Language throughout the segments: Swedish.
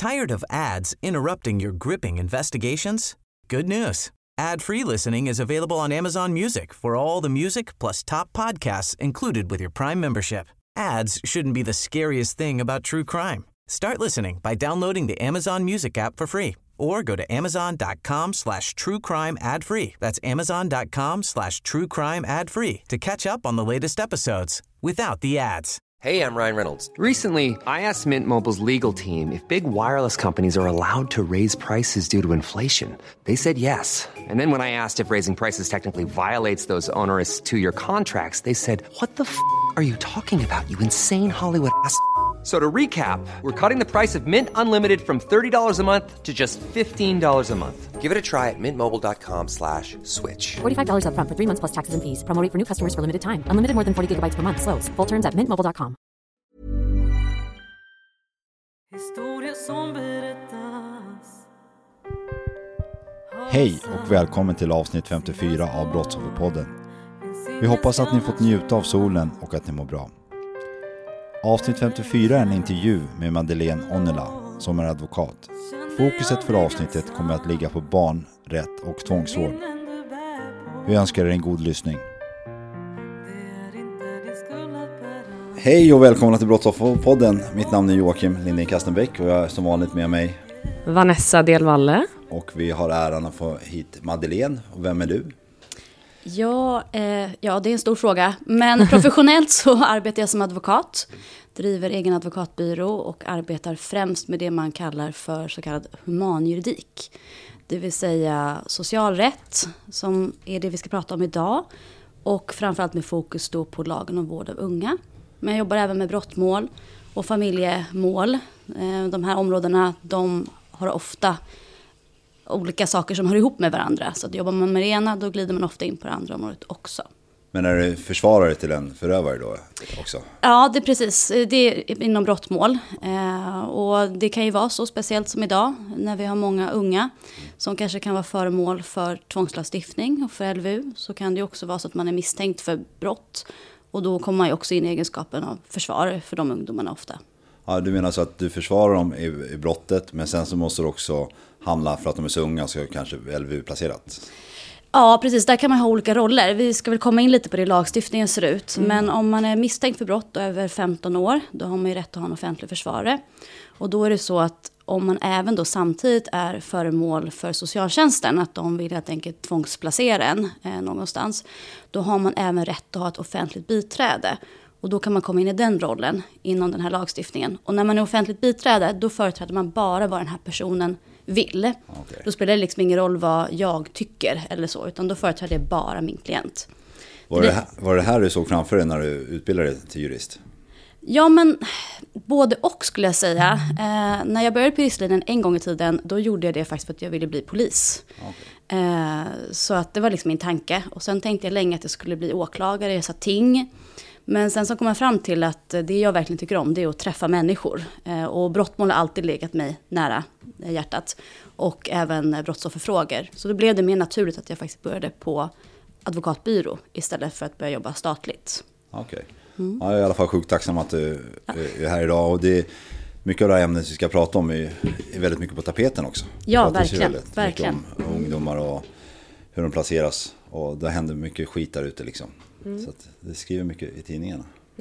Tired of ads interrupting your gripping investigations? Good news. Ad-free listening is available on Amazon Music for all the music plus top podcasts included with your Prime membership. Ads shouldn't be the scariest thing about true crime. Start listening by downloading the Amazon Music app for free or go to amazon.com/truecrime ad-free. That's amazon.com/truecrime ad-free to catch up on the latest episodes without the ads. Hey, I'm Ryan Reynolds. Recently, I asked Mint Mobile's legal team if big wireless companies are allowed to raise prices due to inflation. They said yes. And then when I asked if raising prices technically violates those onerous two-year contracts, they said, "What the f*** are you talking about, you insane Hollywood ass?" So to recap, we're cutting the price of Mint Unlimited from $30 a month to just $15 a month. Give it a try at mintmobile.com/switch. $45 up front for 3 months plus taxes and fees. Promo rate for new customers for limited time. Unlimited more than 40 gigabytes per month. Slows full terms at mintmobile.com. Hej och välkommen till avsnitt 54 av Brottsofferpodden. Vi hoppas att ni fått njuta av solen och att ni mår bra. Avsnitt 54 är en intervju med Madeleine Onnela som är advokat. Fokuset för avsnittet kommer att ligga på barn, rätt och tvångsvård. Vi önskar er en god lyssning. Hej och välkomna till Brottsofferpodden. Mitt namn är Joakim Lindén Kastenbäck och jag är som vanligt med mig Vanessa Delvalle. Och vi har äran att få hit Madeleine. Och vem är du? Ja, det är en stor fråga. Men professionellt så arbetar jag som advokat. Driver egen advokatbyrå och arbetar främst med det man kallar för så kallad humanjuridik. Det vill säga socialrätt, som är det vi ska prata om idag. Och framförallt med fokus då på lagen om vård av unga. Men jag jobbar även med brottmål och familjemål. De här områdena, de har ofta olika saker som hör ihop med varandra. Så att jobbar man med det ena, då glider man ofta in på det andra området också. Men är du försvarare till en förövare då också? Ja, det är precis. Det är inom brottmål. Och det kan ju vara så speciellt som idag när vi har många unga som kanske kan vara föremål för tvångslagstiftning och för LVU. Så kan det ju också vara så att man är misstänkt för brott. Och då kommer man ju också in i egenskapen av försvarare för de ungdomarna ofta. Ja, du menar så att du försvarar dem i brottet, men sen så måste du också hamna för att de är så unga så kanske LVU placerat. Ja, precis. Där kan man ha olika roller. Vi ska väl komma in lite på det lagstiftningen ser ut. Men om man är misstänkt för brott och över 15 år, då har man ju rätt att ha en offentlig försvarare. Och då är det så att om man även då samtidigt är föremål för socialtjänsten, att de vill helt enkelt tvångsplacera en någonstans, då har man även rätt att ha ett offentligt biträde. Och då kan man komma in i den rollen inom den här lagstiftningen. Och när man är offentligt biträde, då företräder man bara vad den här personen vill. Okay. Då spelar det liksom ingen roll vad jag tycker eller så, utan då företräder jag bara min klient. Var det här du såg framför dig när du utbildade dig till jurist? Ja, men både och skulle jag säga. När jag började på juristlinjen en gång i tiden, då gjorde jag det faktiskt för att jag ville bli polis. Okay. Så att det var liksom min tanke. Och sen tänkte jag länge att jag skulle bli åklagare, jag sa ting. Men sen så kom jag fram till att det jag verkligen tycker om, det är att träffa människor. Och brottmål har alltid legat mig nära hjärtat. Och även brottsofferfrågor. Så då blev det mer naturligt att jag faktiskt började på advokatbyrå istället för att börja jobba statligt. Okej. Ja, jag är i alla fall sjukt tacksam att du är här idag. Och det, mycket av det här ämnet vi ska prata om är väldigt mycket på tapeten också. Ja, verkligen. Mycket om ungdomar och hur de placeras. Och det händer mycket skit där ute liksom. Så att det skriver mycket i tidningarna.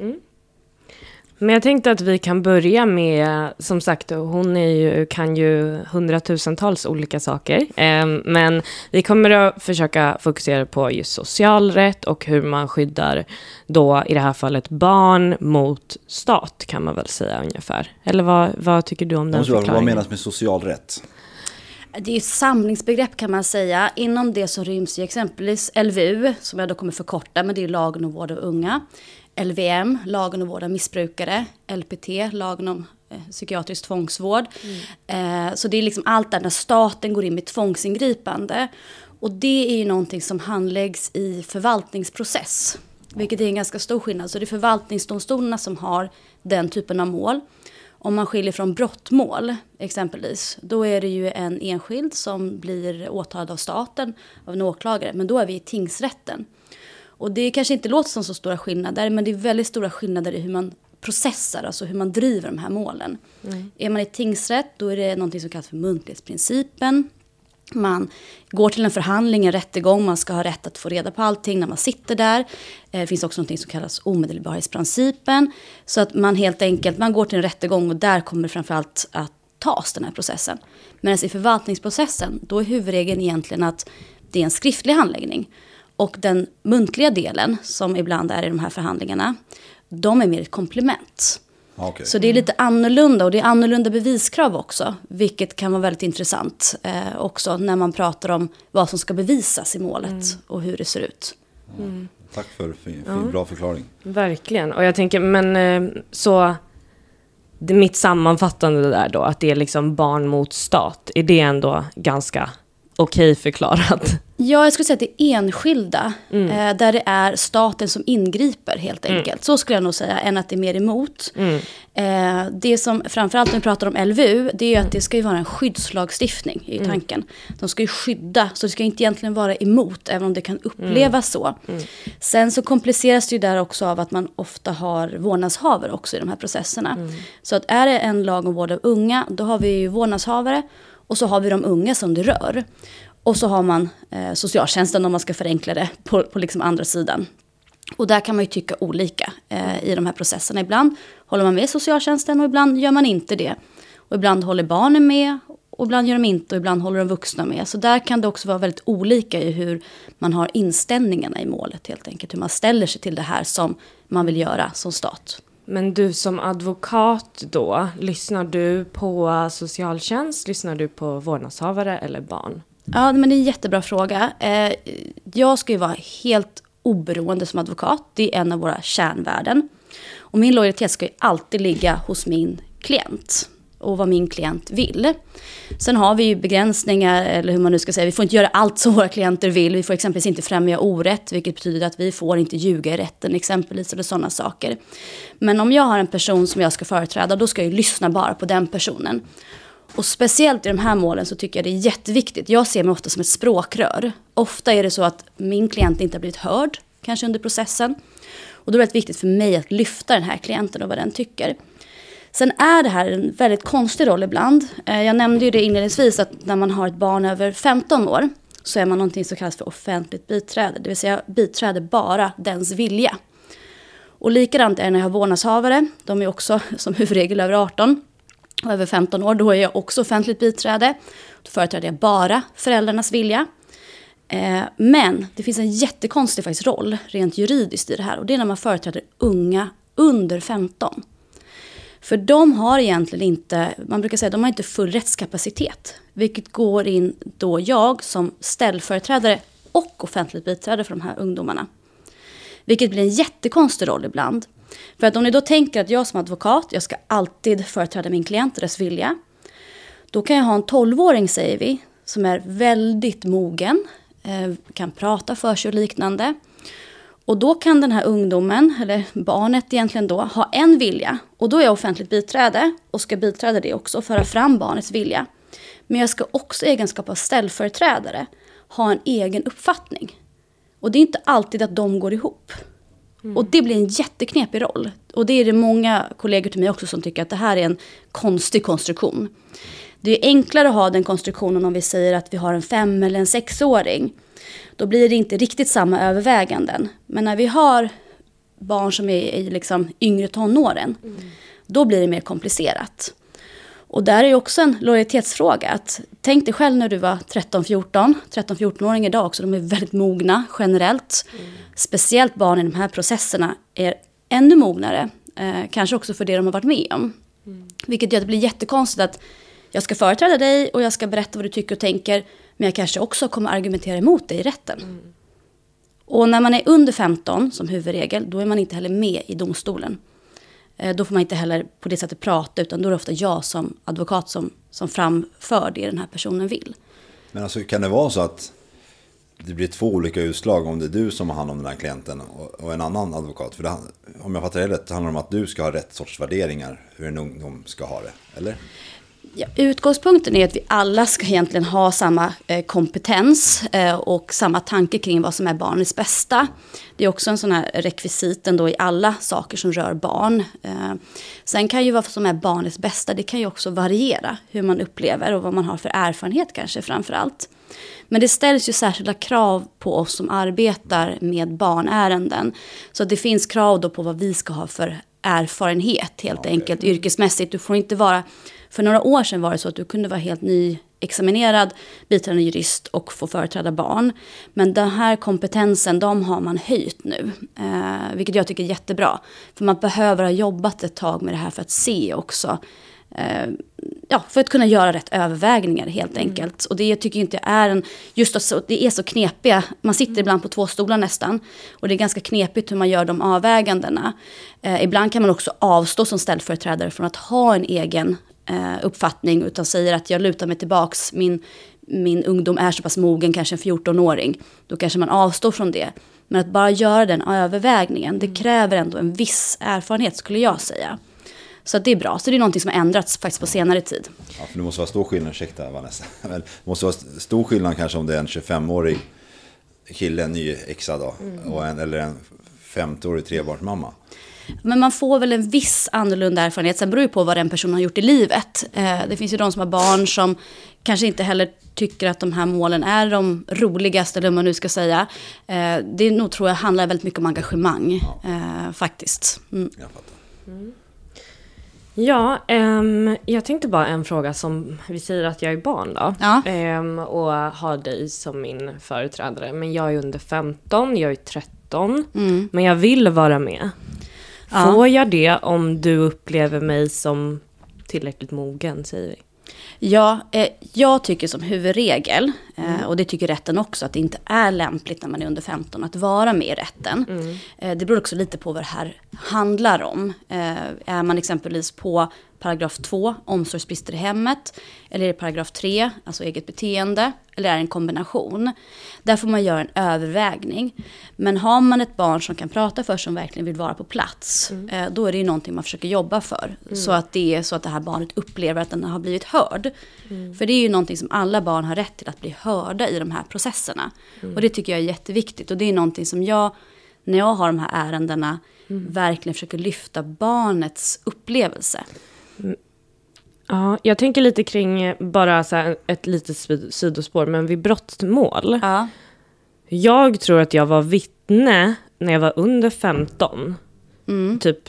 Men jag tänkte att vi kan börja med, som sagt, hon kan ju hundratusentals olika saker. Men vi kommer att försöka fokusera på just socialrätt och hur man skyddar då i det här fallet barn mot stat, kan man väl säga ungefär. Eller vad tycker du om den förklaringen? Vad menas med socialrätt? Det är ett samlingsbegrepp kan man säga. Inom det så ryms ju exempelvis LVU, som jag då kommer förkorta, men det är lagen om vård av unga. LVM, lagen om vård av missbrukare. LPT, lagen om psykiatrisk tvångsvård. Så det är liksom allt där när staten går in med tvångsingripande. Och det är ju någonting som handläggs i förvaltningsprocess. Vilket är en ganska stor skillnad. Så det är förvaltningsdomstolarna som har den typen av mål. Om man skiljer från brottmål exempelvis, då är det ju en enskild som blir åtalad av staten, av en åklagare. Men då är vi i tingsrätten. Och det kanske inte låter som så stora skillnader, men det är väldigt stora skillnader i hur man processer, alltså hur man driver de här målen. Är man i tingsrätt, då är det någonting som kallas för muntlighetsprincipen. Man går till en förhandling, en rättegång, man ska ha rätt att få reda på allting när man sitter där. Det finns också något som kallas omedelbarhetsprincipen. Så att man helt enkelt, man går till en rättegång och där kommer framförallt att tas den här processen. Men i förvaltningsprocessen, då är huvudregeln egentligen att det är en skriftlig handläggning. Och den muntliga delen, som ibland är i de här förhandlingarna, de är mer ett komplement. Okay. Så det är lite annorlunda och det är annorlunda beviskrav också. Vilket kan vara väldigt intressant också när man pratar om vad som ska bevisas i målet och hur det ser ut. Tack för en bra förklaring. Verkligen. Och jag tänker, men så det, mitt sammanfattande där då, att det är liksom barn mot stat, är det ändå ganska okej förklarat? Ja, jag skulle säga att det är enskilda, där det är staten som ingriper helt enkelt. Så skulle jag nog säga, än att det är mer emot. Det som framförallt när vi pratar om LVU, det är ju att det ska ju vara en skyddslagstiftning i tanken. De ska ju skydda, så det ska inte egentligen vara emot, även om det kan upplevas så. Sen så kompliceras det ju där också av att man ofta har vårdnadshavare också i de här processerna. Så att är det en lag om vård av unga, då har vi ju vårdnadshavare och så har vi de unga som det rör. Och så har man socialtjänsten, om man ska förenkla det, på liksom andra sidan. Och där kan man ju tycka olika i de här processerna. Ibland håller man med socialtjänsten och ibland gör man inte det. Och ibland håller barnen med och ibland gör de inte och ibland håller de vuxna med. Så där kan det också vara väldigt olika i hur man har inställningarna i målet helt enkelt. Hur man ställer sig till det här som man vill göra som stat. Men du som advokat då, lyssnar du på socialtjänst? Lyssnar du på vårdnadshavare eller barn? Ja, men det är en jättebra fråga. Jag ska ju vara helt oberoende som advokat. Det är en av våra kärnvärden. Och min lojalitet ska ju alltid ligga hos min klient. Och vad min klient vill. Sen har vi ju begränsningar, eller hur man nu ska säga. Vi får inte göra allt som våra klienter vill. Vi får exempelvis inte främja orätt. Vilket betyder att vi får inte ljuga i rätten exempelvis. Eller sådana saker. Men om jag har en person som jag ska företräda, då ska jag ju lyssna bara på den personen. Och speciellt i de här målen så tycker jag det är jätteviktigt. Jag ser mig ofta som ett språkrör. Ofta är det så att min klient inte har blivit hörd, kanske under processen. Och då är det viktigt för mig att lyfta den här klienten och vad den tycker. Sen är det här en väldigt konstig roll ibland. Jag nämnde ju det inledningsvis att när man har ett barn över 15 år så är man någonting som kallas för offentligt biträde. Det vill säga biträder bara dens vilja. Och likadant är det när jag har vårdnadshavare. De är också som huvudregel över 18. Och över 15 år, då är jag också offentligt biträde. Då företräder jag bara föräldrarnas vilja. Men det finns en jättekonstig faktiskt roll, rent juridiskt i det här. Och det är när man företräder unga under 15. För de har egentligen inte, man brukar säga, de har inte full rättskapacitet. Vilket går in då jag som ställföreträdare och offentligt biträde för de här ungdomarna. Vilket blir en jättekonstig roll ibland. För att om ni då tänker att jag som advokat, jag ska alltid företräda min klient och dess vilja. Då kan jag ha en 12-åring, säger vi, som är väldigt mogen, kan prata för sig och liknande. Och då kan den här ungdomen, eller barnet egentligen då, ha en vilja. Och då är jag offentligt biträde och ska biträda det också och föra fram barnets vilja. Men jag ska också i egenskap av ställföreträdare ha en egen uppfattning. Och det är inte alltid att de går ihop. Och det blir en jätteknepig roll. Och det är det många kollegor till mig också som tycker att det här är en konstig konstruktion. Det är enklare att ha den konstruktionen om vi säger att vi har en 5- eller en 6-åring. Då blir det inte riktigt samma överväganden. Men när vi har barn som är i liksom yngre tonåren, då blir det mer komplicerat. Och där är ju också en lojalitetsfråga. Att, tänk dig själv när du var 13-14. 13-14-åringar idag också, de är väldigt mogna generellt. Speciellt barn i de här processerna är ännu mognare. Kanske också för det de har varit med om. Vilket gör att det blir jättekonstigt att jag ska företräda dig och jag ska berätta vad du tycker och tänker. Men jag kanske också kommer argumentera emot dig i rätten. Och när man är under 15 som huvudregel, då är man inte heller med i domstolen. Då får man inte heller på det sättet prata, utan då är det ofta jag som advokat som framför det den här personen vill. Men alltså kan det vara så att det blir 2 olika utslag om det är du som har hand om den här klienten och en annan advokat? För det, om jag fattar det rätt, handlar det om att du ska ha rätt sorts värderingar hur en ungdom ska ha det, eller? Ja, utgångspunkten är att vi alla ska egentligen ha samma kompetens och samma tanke kring vad som är barnets bästa. Det är också en sån här rekvisit ändå i alla saker som rör barn. Sen kan ju vad som är barnets bästa, det kan ju också variera hur man upplever och vad man har för erfarenhet kanske framför allt. Men det ställs ju särskilda krav på oss som arbetar med barnärenden. Så det finns krav då på vad vi ska ha för erfarenhet helt enkelt yrkesmässigt. Du får inte vara, för några år sedan var det så att du kunde vara helt nyexaminerad biträdande jurist och få företräda barn. Men den här kompetensen, de har man höjt nu. Vilket jag tycker är jättebra. För man behöver ha jobbat ett tag med det här för att se också. För att kunna göra rätt övervägningar helt enkelt. Och det jag tycker inte är det är så knepiga. Man sitter ibland på 2 stolar nästan. Och det är ganska knepigt hur man gör de avvägandena. Ibland kan man också avstå som ställföreträdare från att ha en egen uppfattning. Utan säger att jag lutar mig tillbaks. Min ungdom är så pass mogen, kanske en 14-åring. Då kanske man avstår från det. Men att bara göra den övervägningen, det kräver ändå en viss erfarenhet skulle jag säga. Så det är bra. Så det är någonting som har ändrats faktiskt på senare tid. Ja, för det måste vara stor skillnad, ursäkta Vanessa. Det måste vara stor skillnad kanske om det är en 25-årig kille, en ny exa då, eller en 50-årig trebarnsmamma. Men man får väl en viss annorlunda erfarenhet. Sen beror det på vad den personen har gjort i livet. Det finns ju de som har barn som kanske inte heller tycker att de här målen är de roligaste, eller vad man nu ska säga. Det nog tror jag handlar väldigt mycket om engagemang, faktiskt. Jag fattar. Ja, jag tänkte bara en fråga som vi säger att jag är barn då. Ja. Och har dig som min företrädare. Men jag är under 15, jag är 13. Men jag vill vara med. Får jag det om du upplever mig som tillräckligt mogen, säger vi? Ja, jag tycker som huvudregel, och det tycker rätten också, att det inte är lämpligt när man är under 15 att vara med i rätten. Det beror också lite på vad det här handlar om. Är man exempelvis på paragraf 2, omsorgsbrister i hemmet, eller är det paragraf 3, alltså eget beteende, eller är det en kombination? Där får man göra en övervägning. Men har man ett barn som kan prata för, som verkligen vill vara på plats, då är det ju någonting man försöker jobba för. Så att det är så att det här barnet upplever att den har blivit hörd. För det är ju någonting som alla barn har rätt till, att bli hörda i de här processerna. Och det tycker jag är jätteviktigt. Och det är någonting som jag, när jag har de här ärendena, verkligen försöker lyfta barnets upplevelse. Ja, jag tänker lite kring bara så här ett litet sidospår, men vid brottmål. Ja. Jag tror att jag var vittne när jag var under 15. Typ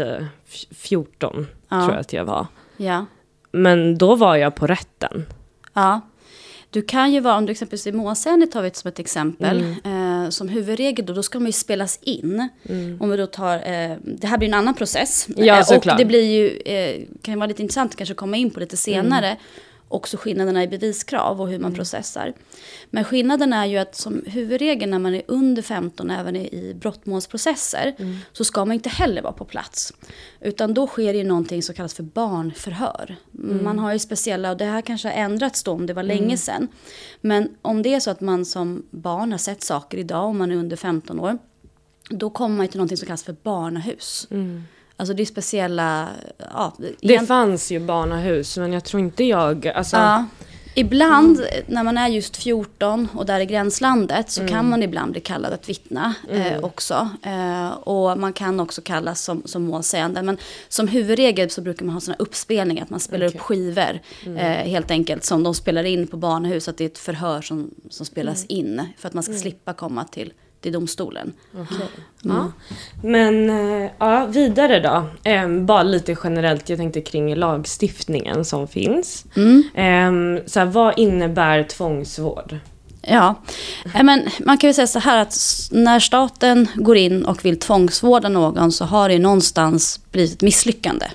14 tror jag att jag var. Ja. Men då var jag på rätten. Ja. Du kan ju vara, om du exempelvis i målsägande tar vi som ett exempel, som huvudregel då ska man ju spelas in. Om vi då tar, det här blir en annan process. Ja, och det blir ju, kan ju vara lite intressant att kanske komma in på lite senare. Också skillnaderna i beviskrav och hur man processar. Men skillnaden är ju att som huvudregel när man är under 15, även i brottmålsprocesser, så ska man inte heller vara på plats. Utan då sker ju någonting som kallas för barnförhör. Man har ju speciella, och det här kanske har ändrats då om det var länge sedan. Men om det är så att man som barn har sett saker idag, om man är under 15 år, då kommer man till någonting som kallas för barnahus. Alltså det är speciella... Ja, det fanns ju barnahus, men jag tror inte jag... Alltså... Ja, ibland när man är just 14 och där i gränslandet så kan man ibland bli kallad att vittna också. Och man kan också kallas som målsägande. Men som huvudregel så brukar man ha såna uppspelningar, att man spelar upp skivor helt enkelt som de spelar in på barnahus. Att det är ett förhör som spelas in för att man ska slippa komma till domstolen. Okay. Ja. Men vidare då. Bara lite generellt, jag tänkte kring lagstiftningen som finns. Så här, vad innebär tvångsvård? Ja, men man kan ju säga så här att när staten går in och vill tvångsvårda någon så har det någonstans blivit ett misslyckande.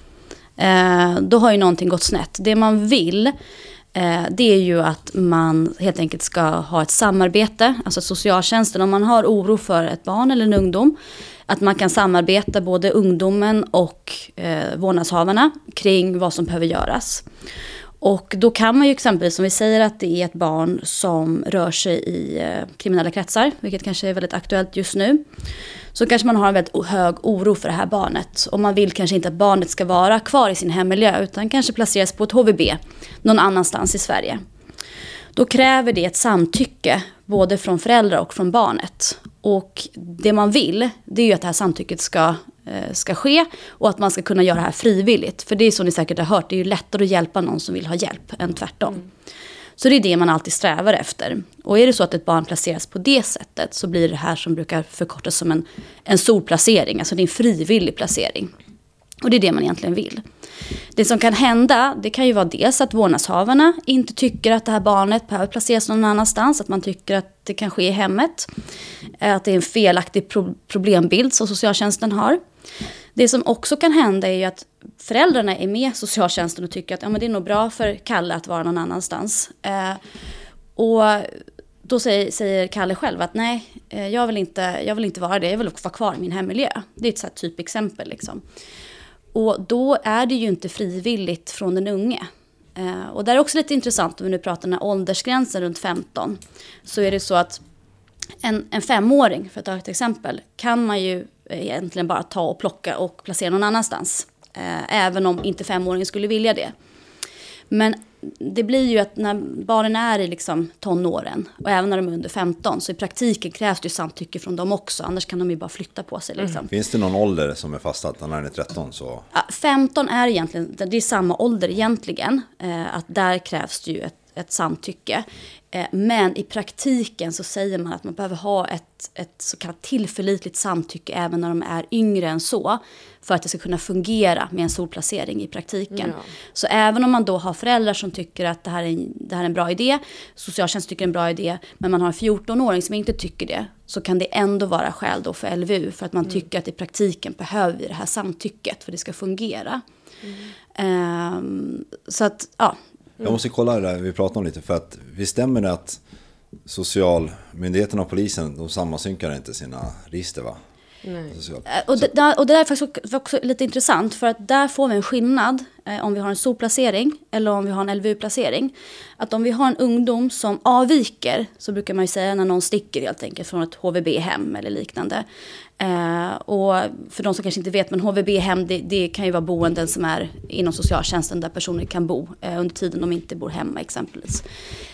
Då har ju någonting gått snett. Det man vill... det är ju att man helt enkelt ska ha ett samarbete, alltså socialtjänsten, om man har oro för ett barn eller en ungdom, att man kan samarbeta både ungdomen och vårdnadshavarna kring vad som behöver göras. Och då kan man ju exempelvis, som vi säger att det är ett barn som rör sig i kriminella kretsar, vilket kanske är väldigt aktuellt just nu, så kanske man har en väldigt hög oro för det här barnet. Och man vill kanske inte att barnet ska vara kvar i sin hemmiljö, utan kanske placeras på ett HVB någon annanstans i Sverige. Då kräver det ett samtycke både från föräldrar och från barnet. Och det man vill, det är ju att det här samtycket ska ske och att man ska kunna göra det här frivilligt. För det är som ni säkert har hört, det är ju lättare att hjälpa någon som vill ha hjälp än tvärtom. Så det är det man alltid strävar efter. Och är det så att ett barn placeras på det sättet så blir det här som brukar förkortas som en solplacering. Alltså det är en frivillig placering. Och det är det man egentligen vill. Det som kan hända, det kan ju vara dels att vårdnadshavarna inte tycker att det här barnet behöver placeras någon annanstans. Att man tycker att det kan ske i hemmet. Att det är en felaktig problembild som socialtjänsten har. Det som också kan hända är ju att föräldrarna är med socialtjänsten och tycker att men det är nog bra för Kalle att vara någon annanstans. Och då säger Kalle själv att nej, jag vill inte vara det. Jag vill vara kvar i min hemmiljö. Det är ett så här typexempel liksom. Och då är det ju inte frivilligt från den unge. Och där är också lite intressant om vi nu pratar den här åldersgränsen runt 15. Så är det så att en 5-åring, för att ta ett exempel, kan man ju egentligen bara ta och plocka och placera någon annanstans. Även om inte 5-åringen skulle vilja det. Men det blir ju att när barnen är i liksom tonåren och även när de är under 15 så i praktiken krävs det ju samtycke från dem också. Annars kan de ju bara flytta på sig. Liksom. Finns det någon ålder som är fastsatt när den är 13? Så... 15 är egentligen, det är samma ålder egentligen. Att där krävs det ju ett samtycke. Men i praktiken så säger man att man behöver ha ett så kallat tillförlitligt samtycke även när de är yngre än så. För att det ska kunna fungera med en solplacering i praktiken. Ja. Så även om man då har föräldrar som tycker att det här är en bra idé. Socialtjänsten tycker det är en bra idé. Men man har en 14-åring som inte tycker det. Så kan det ändå vara skäl då för LVU. För att man tycker att i praktiken behöver vi det här samtycket för det ska fungera. Så att, ja. Jag måste kolla det där vi pratade om lite. För att vi stämmer det att socialmyndigheterna och polisen, de sammansynkar inte sina register, va? Nej. Och det där är faktiskt också lite intressant, för att där får vi en skillnad om vi har en solplacering eller om vi har en LVU-placering. Att om vi har en ungdom som avviker, så brukar man ju säga när någon sticker helt enkelt från ett HVB-hem eller liknande. Och för de som kanske inte vet, men HVB-hem det kan ju vara boenden som är inom socialtjänsten där personer kan bo under tiden de inte bor hemma exempelvis.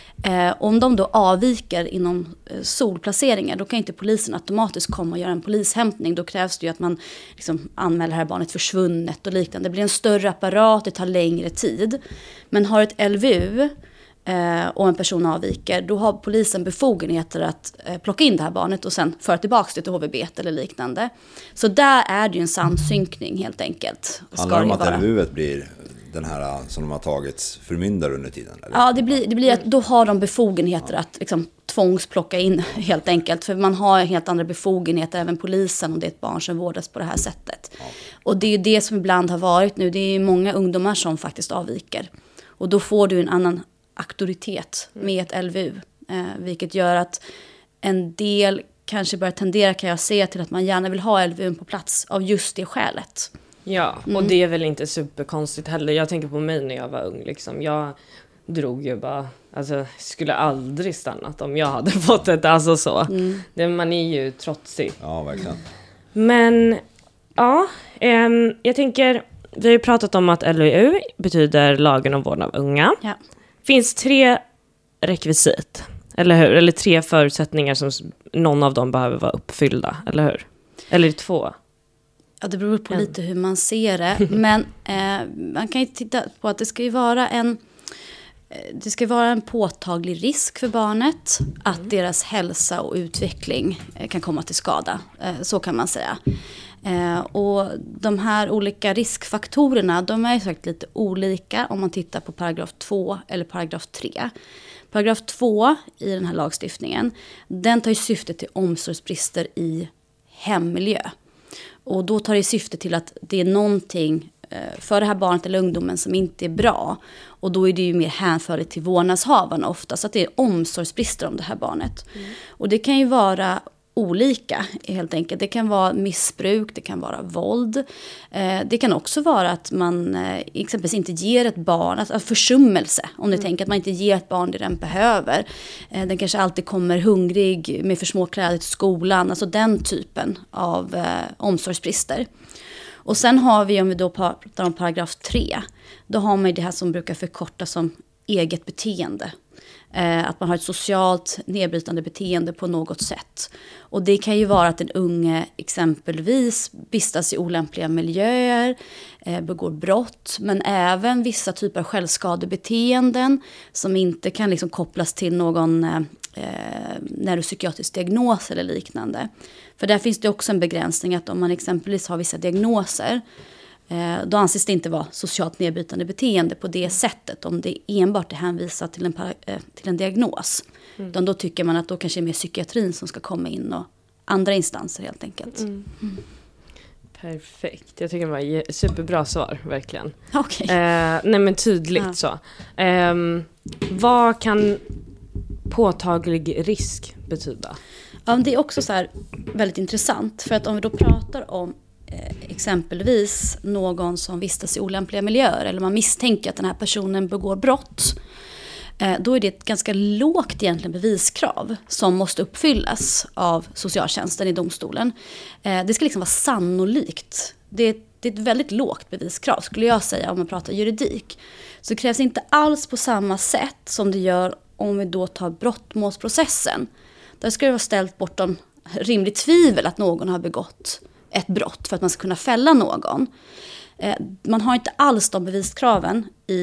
Om de då avviker inom solplaceringar, då kan inte polisen automatiskt komma och göra en polishämtning. Då krävs det ju att man liksom anmäler det här barnet försvunnet och liknande. Det blir en större apparat, det tar längre tid. Men har ett LVU och en person avviker, då har polisen befogenheter att plocka in det här barnet och sen föra tillbaka det till HVB eller liknande. Så där är det ju en samsynkning helt enkelt. Handlar det om att LVU blir den här som de har tagits förmyndare under tiden? Eller? Ja, det blir att då har de befogenheter att liksom tvångsplocka in helt enkelt. För man har helt andra befogenheter, även polisen, om det är ett barn som vårdas på det här sättet. Ja. Och det är ju det som ibland har varit nu. Det är många ungdomar som faktiskt avviker. Och då får du en annan auktoritet med ett LVU. Vilket gör att en del kanske börjar tendera, kan jag se, till att man gärna vill ha LVU på plats av just det skälet. Ja, och det är väl inte superkonstigt heller. Jag tänker på mig när jag var ung. Liksom. Jag drog ju bara... Alltså, skulle aldrig stannat om jag hade fått ett... Alltså så. Man är ju trotsig. Ja, verkligen. Men, ja. Jag tänker... Vi har ju pratat om att LVU betyder lagen om vård av unga. Ja. Finns 3 rekvisit, eller hur? Eller 3 förutsättningar som någon av dem behöver vara uppfyllda, eller hur? Eller 2? Ja, det beror på lite hur man ser det. Men man kan ju titta på att det ska ju vara en påtaglig risk för barnet att deras hälsa och utveckling kan komma till skada. Så kan man säga. Och de här olika riskfaktorerna, de är ju sagt lite olika om man tittar på paragraf 2 eller paragraf 3. Paragraf 2 i den här lagstiftningen, den tar ju syfte till omsorgsbrister i hemmiljö. Och då tar det syfte till att det är någonting för det här barnet eller ungdomen som inte är bra. Och då är det ju mer hänförligt till vårdnadshavarna ofta. Så att det är omsorgsbrister om det här barnet. Och det kan ju vara olika helt enkelt. Det kan vara missbruk, det kan vara våld. Det kan också vara att man exempelvis inte ger ett barn, alltså försummelse. Om du tänker att man inte ger ett barn det den behöver. Den kanske alltid kommer hungrig med för små kläder till skolan. Alltså den typen av omsorgsbrister. Och sen har vi, om vi då pratar om paragraf 3, då har man det här som brukar förkortas som eget beteende. Att man har ett socialt nedbrytande beteende på något sätt. Och det kan ju vara att en unge exempelvis vistas i olämpliga miljöer, begår brott, men även vissa typer av självskadebeteenden som inte kan liksom kopplas till någon neuropsykiatrisk diagnos eller liknande. För där finns det också en begränsning att om man exempelvis har vissa diagnoser, då anses det inte vara socialt nedbrytande beteende på det sättet om det enbart är hänvisat till en diagnos. Utan då tycker man att då kanske är mer psykiatrin som ska komma in och andra instanser helt enkelt. Perfekt. Jag tycker det var superbra svar, verkligen. Okay. Nej men tydligt så. Vad kan påtaglig risk betyda? Ja, det är också så här väldigt intressant. För att om vi då pratar om exempelvis någon som vistas i olämpliga miljöer eller man misstänker att den här personen begår brott, då är det ett ganska lågt egentligen beviskrav som måste uppfyllas av socialtjänsten i domstolen. Det ska liksom vara sannolikt. Det är ett väldigt lågt beviskrav skulle jag säga om man pratar juridik. Så det krävs inte alls på samma sätt som det gör om vi då tar brottmålsprocessen. Där ska det vara ställt bortom rimligt tvivel att någon har begått ett brott för att man ska kunna fälla någon. Man har inte alls de beviskraven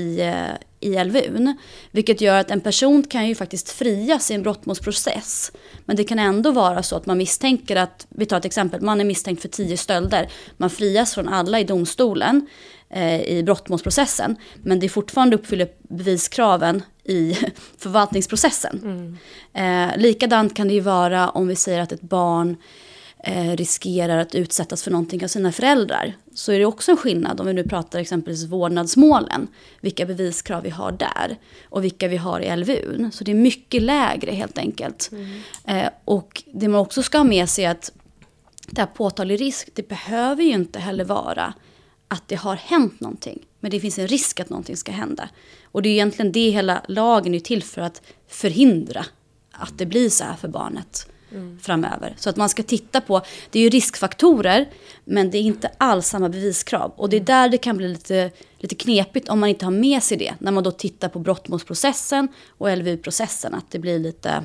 i LVU:n, vilket gör att en person kan ju faktiskt frias i en brottmålsprocess. Men det kan ändå vara så att man misstänker att, vi tar ett exempel, man är misstänkt för 10 stölder. Man frias från alla i domstolen i brottmålsprocessen, men det fortfarande uppfyller beviskraven i förvaltningsprocessen. Likadant kan det ju vara om vi säger att ett barn riskerar att utsättas för någonting av sina föräldrar, så är det också en skillnad om vi nu pratar exempelvis vårdnadsmålen, vilka beviskrav vi har där och vilka vi har i LVU:n. Så det är mycket lägre helt enkelt. Och det man också ska ha med sig är att det här påtaglig risk, det behöver ju inte heller vara att det har hänt någonting, men det finns en risk att någonting ska hända. Och det är egentligen det hela lagen är till för att förhindra att det blir så här för barnet framöver. Så att man ska titta på, det är ju riskfaktorer, men det är inte alls samma beviskrav. Och det är där det kan bli lite knepigt om man inte har med sig det. När man då tittar på brottmålsprocessen och LVU-processen, att det blir lite,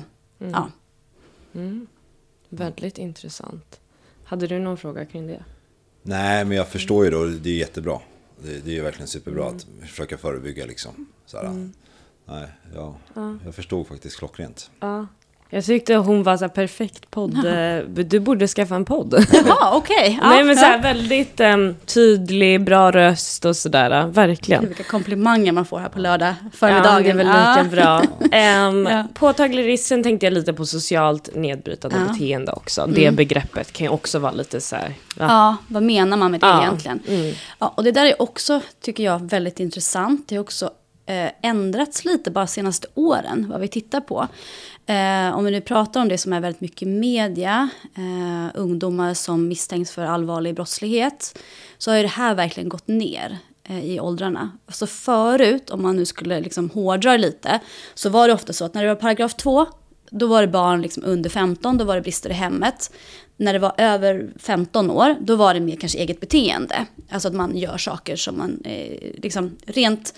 Väldigt intressant. Hade du någon fråga kring det? Nej, men jag förstår ju då, det är jättebra. Det är ju verkligen superbra att försöka förebygga liksom. Såhär. Nej, jag förstod faktiskt klockrent. Ja. Jag tyckte hon var så här perfekt podd. Du borde skaffa en podd. Jaha, okej. Ja, nej, men så här väldigt tydlig, bra röst och sådär. Verkligen. Vilka komplimanger man får här på lördag förmiddagen. Ja, det är väl lika bra. Påtaglig risken tänkte jag lite på socialt nedbrytande beteende också. Det begreppet kan ju också vara lite så här. Ja, vad menar man med det egentligen? Ja, och det där är också, tycker jag, väldigt intressant. Det är också ändrats lite bara senaste åren, vad vi tittar på. Om vi nu pratar om det som är väldigt mycket media, ungdomar som misstänks för allvarlig brottslighet, så har ju det här verkligen gått ner i åldrarna. Så förut, om man nu skulle liksom hårdra lite, så var det ofta så att när det var paragraf 2, då var det barn liksom under 15, då var det brister i hemmet. När det var över 15 år, då var det mer kanske eget beteende. Alltså att man gör saker som man liksom rent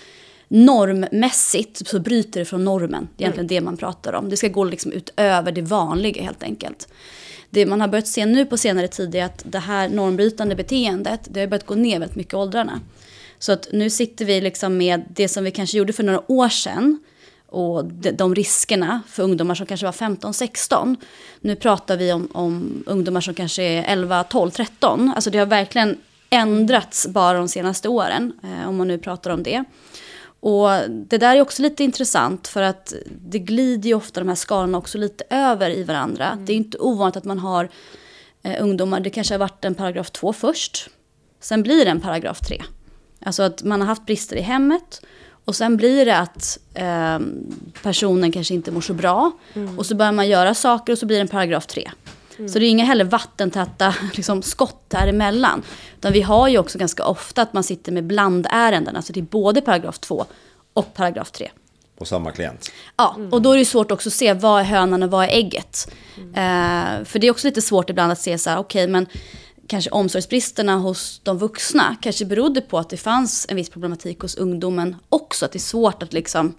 normmässigt så bryter det från normen. Det är egentligen det man pratar om. Det ska gå liksom utöver det vanliga helt enkelt. Det man har börjat se nu på senare tid är att det här normbrytande beteendet, det har börjat gå ner väldigt mycket i åldrarna. Så att nu sitter vi liksom med det som vi kanske gjorde för några år sedan och de riskerna för ungdomar som kanske var 15-16. Nu pratar vi om ungdomar som kanske är 11, 12, 13. Alltså det har verkligen ändrats bara de senaste åren, om man nu pratar om det. Och det där är också lite intressant för att det glider ju ofta de här skalorna också lite över i varandra. Det är inte ovanligt att man har ungdomar, det kanske har varit en paragraf 2 först. Sen blir det en paragraf 3. Alltså att man har haft brister i hemmet och sen blir det att personen kanske inte mår så bra. Och så börjar man göra saker och så blir det en paragraf 3. Så det är inga heller vattentäta liksom, skott däremellan. Utan vi har ju också ganska ofta att man sitter med blandärenden. Alltså det är både paragraf 2 och paragraf 3. På samma klient? Ja, och då är det svårt också att se vad är hönan och vad är ägget. För det är också lite svårt ibland att se så här, okej, men kanske omsorgsbristerna hos de vuxna kanske berodde på att det fanns en viss problematik hos ungdomen också. Att det är svårt att liksom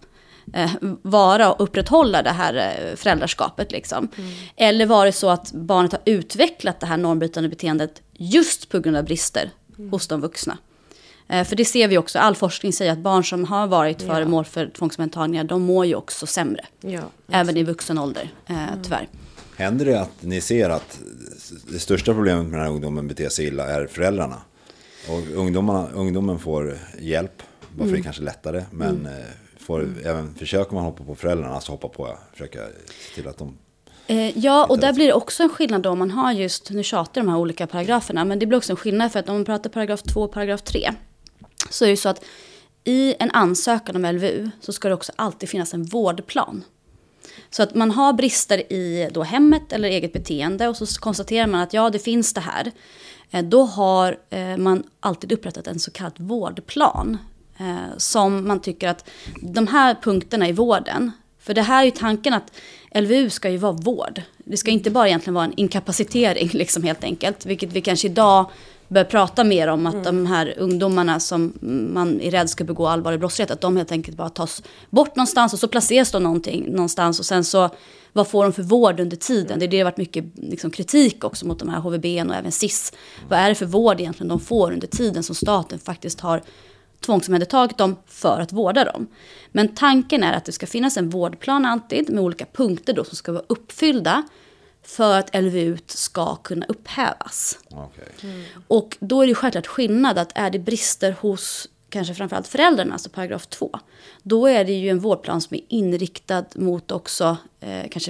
vara och upprätthålla det här föräldraskapet. Liksom. Eller var det så att barnet har utvecklat det här normbrytande beteendet just på grund av brister hos de vuxna. För det ser vi också, all forskning säger att barn som har varit föremål för tvångsomhändertagningar, de mår ju också sämre. Ja, även i vuxen ålder, tyvärr. Händer det att ni ser att det största problemet med den här ungdomen beter sig illa är föräldrarna? Och ungdomen får hjälp, varför det är kanske lättare, men försöker man hoppa på föräldrarna, alltså försöka se till att de... Ja, och där blir det också en skillnad då om man har just, nu tjatar de här olika paragraferna, men det blir också en skillnad för att om man pratar paragraf 2 och paragraf 3 så är det så att i en ansökan om LVU så ska det också alltid finnas en vårdplan. Så att man har brister i då hemmet eller eget beteende och så konstaterar man att ja, det finns det här. Då har man alltid upprättat en så kallad vårdplan som man tycker att de här punkterna i vården, för det här är ju tanken att LVU ska ju vara vård. Det ska inte bara egentligen vara en inkapacitering liksom helt enkelt, vilket vi kanske idag börjar prata mer om att de här ungdomarna som man är rädd ska begå allvarlig brottslighet, att de helt enkelt bara tas bort någonstans och så placeras de någonstans och sen så vad får de för vård under tiden? Det har varit mycket liksom, kritik också mot de här HVB och även SIS. Vad är det för vård egentligen de får under tiden som staten faktiskt har tvångsomhändertagit dem för att vårda dem. Men tanken är att det ska finnas en vårdplan alltid med olika punkter då som ska vara uppfyllda för att LVU ska kunna upphävas. Okay. Och då är det självklart skillnad att är det brister hos kanske framförallt föräldrarna, alltså paragraf 2, då är det ju en vårdplan som är inriktad mot också kanske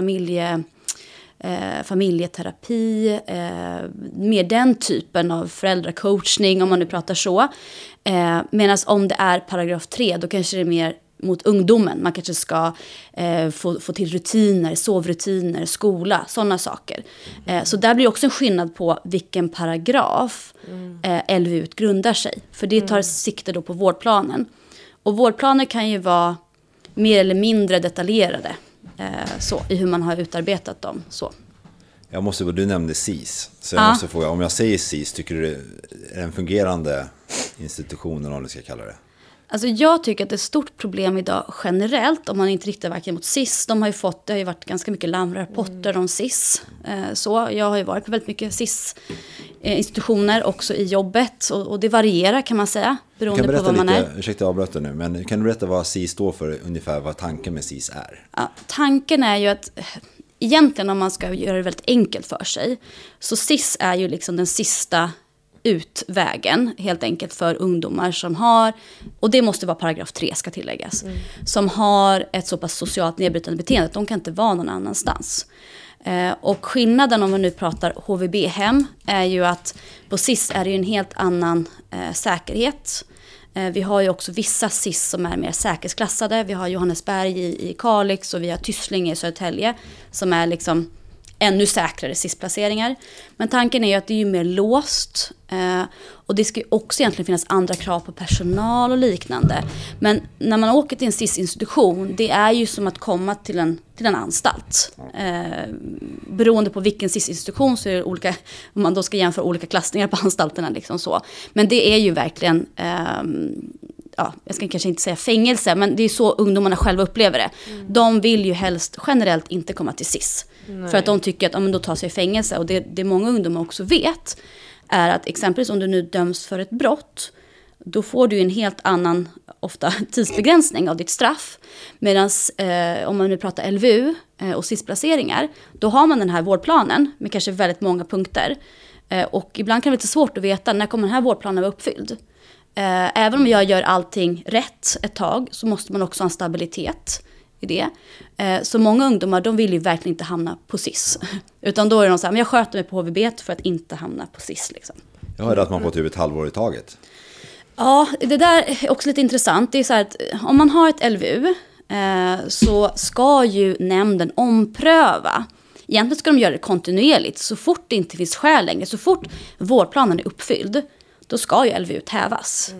familjeterapi, mer den typen av föräldracoachning om man nu pratar så. Medan om det är paragraf 3 då kanske det är mer mot ungdomen. Man kanske ska få till rutiner, sovrutiner, skola, sådana saker. Så där blir också en skillnad på vilken paragraf LVU grundar sig. För det tar sikte då på vårdplanen. Och vårdplaner kan ju vara mer eller mindre detaljerade så, i hur man har utarbetat dem. Så. Du nämnde SIS. Så jag måste fråga, om jag säger SIS, tycker du är en fungerande institution eller vad du ska kalla det? Alltså jag tycker att det är ett stort problem idag generellt om man inte riktar verkligen mot SIS. Det har ju varit ganska mycket larmrapporter om SIS. Så jag har ju varit på väldigt mycket SIS-institutioner också i jobbet. Och det varierar kan man säga, beroende på vad man är. Ursäkta avbröt nu, men kan du berätta vad SIS står för, ungefär vad tanken med SIS är? Ja, tanken är ju att egentligen om man ska göra det väldigt enkelt för sig. Så SIS är ju liksom den sista utvägen helt enkelt för ungdomar som har, och det måste vara paragraf 3 ska tilläggas, som har ett så pass socialt nedbrytande beteende att de kan inte vara någon annanstans. Och skillnaden om man nu pratar HVB-hem är ju att på SIS är det ju en helt annan säkerhet. Vi har ju också vissa SIS som är mer säkerhetsklassade. Vi har Johannesberg i Kalix och vi har Tysslinge i Södertälje som är liksom ännu säkrare SIS-placeringar. Men tanken är ju att det är ju mer låst. Och det ska ju också egentligen finnas andra krav på personal och liknande. Men när man åker till en SIS-institution, det är ju som att komma till en anstalt. Beroende på vilken SIS-institution så är det olika, om man då ska jämföra olika klassningar på anstalterna. Liksom så. Men det är ju verkligen... jag ska kanske inte säga fängelse, men det är så ungdomarna själva upplever det. De vill ju helst generellt inte komma till SIS. Nej. För att de tycker att men då tar sig fängelse. Och det många ungdomar också vet är att exempelvis om du nu döms för ett brott, då får du en helt annan, ofta tidsbegränsning av ditt straff. Medan om man nu pratar LVU och SIS-placeringar, då har man den här vårdplanen med kanske väldigt många punkter. Och ibland kan det vara lite svårt att veta när kommer den här vårdplanen vara uppfylld. Även om jag gör allting rätt ett tag så måste man också ha en stabilitet i det. Så många ungdomar, de vill ju verkligen inte hamna på SIS. Utan då är de så här, men jag sköter mig på HVB för att inte hamna på SIS. Liksom. Jag hörde att man får typ ett halvår i taget. Ja, det där är också lite intressant. Det är så här att om man har ett LVU så ska ju nämnden ompröva egentligen ska de göra det kontinuerligt. Så fort det inte finns skäl längre, så fort vårdplanen är uppfylld, då ska ju LVU hävas.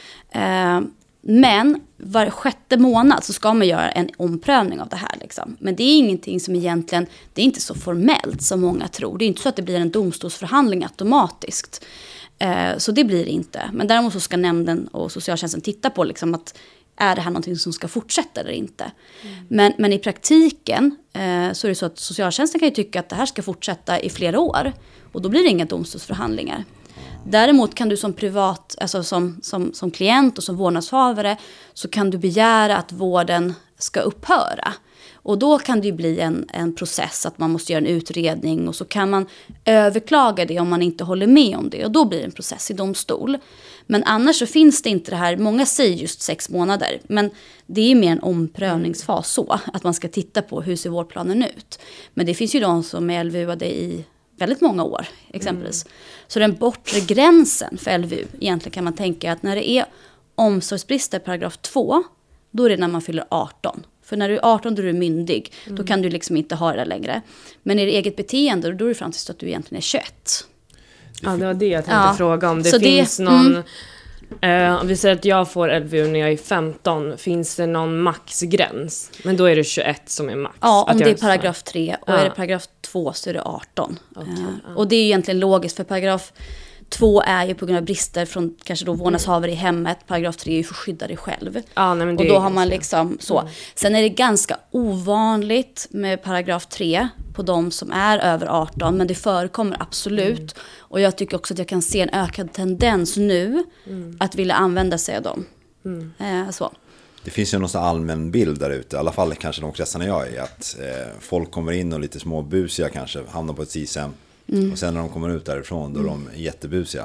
Men var 6:e månad så ska man göra en omprövning av det här. Liksom. Men det är ingenting som egentligen, det är inte så formellt som många tror. Det är inte så att det blir en domstolsförhandling automatiskt. Så det blir det inte. Men däremot så ska nämnden och socialtjänsten titta på liksom att är det här någonting som ska fortsätta eller inte. Men i praktiken så är det så att socialtjänsten kan ju tycka att det här ska fortsätta i flera år. Och då blir det inga domstolsförhandlingar. Däremot kan du som privat, alltså som klient och som vårdnadshavare, så kan du begära att vården ska upphöra. Och då kan det ju bli en process att man måste göra en utredning och så kan man överklaga det om man inte håller med om det. Och då blir det en process i domstol. Men annars så finns det inte det här, många säger just 6 månader. Men det är mer en omprövningsfas så, att man ska titta på hur ser vårdplanen ut. Men det finns ju de som är LVU-ade i väldigt många år exempelvis. Så den bortre gränsen för LVU, egentligen kan man tänka att när det är omsorgsbrister paragraf 2, då är det när man fyller 18. För när du är 18 då är du myndig, då kan du liksom inte ha det längre. Men i det eget beteende då är det fram tills att du egentligen är 21. Ja, det var det jag tänkte fråga om. Det finns någon... Om vi säger att jag får LVU när jag är 15, finns det någon maxgräns? Men då är det 21 som är max. Ja, om det är paragraf 3 och är det paragraf 2 så är det 18. Och det är ju egentligen logiskt för paragraf 2 är ju på grund av brister från kanske då vårdnadshavare i hemmet. Paragraf 3 är ju för att skydda dig själv. Ja, nej, men det och då har man liksom så. Sen är det ganska ovanligt med paragraf 3 på de som är över 18. Men det förekommer absolut. Och jag tycker också att jag kan se en ökad tendens nu att vilja använda sig av dem. Så. Det finns ju någon sån allmän bild där ute, i alla fall kanske de kretsarna jag är, att folk kommer in och lite småbusiga kanske, hamnar på ett SIS-hem. Och sen när de kommer ut därifrån då är de jättebusiga.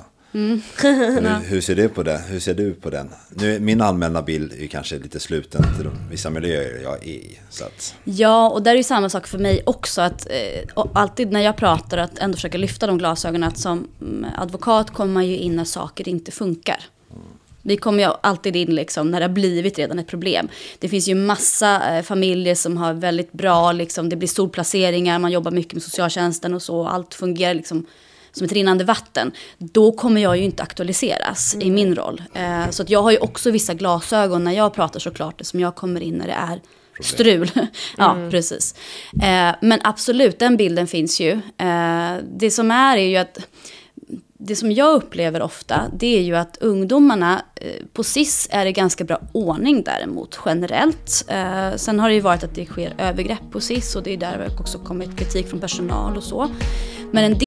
Hur ser du på det? Hur ser du på den? Nu, min allmänna bild är kanske lite sluten till vissa miljöer jag är i. Så att... Ja, och där är ju samma sak för mig också. Att, alltid när jag pratar att ändå försöka lyfta de glasögonen. Att som advokat kommer man ju in när saker inte funkar. Vi kommer ju alltid in liksom, när det har blivit redan ett problem. Det finns ju massa familjer som har väldigt bra, liksom, det blir storplaceringar, man jobbar mycket med socialtjänsten och så. Allt fungerar liksom som ett rinnande vatten. Då kommer jag ju inte aktualiseras i min roll. Så att jag har ju också vissa glasögon när jag pratar såklart, som jag kommer in när det är strul. Ja, precis. Men absolut, den bilden finns ju. Det som är ju att... Det som jag upplever ofta, det är ju att ungdomarna, på SIS är det ganska bra ordning däremot generellt. Sen har det ju varit att det sker övergrepp på SIS och det är där det också kommit kritik från personal och så. Men en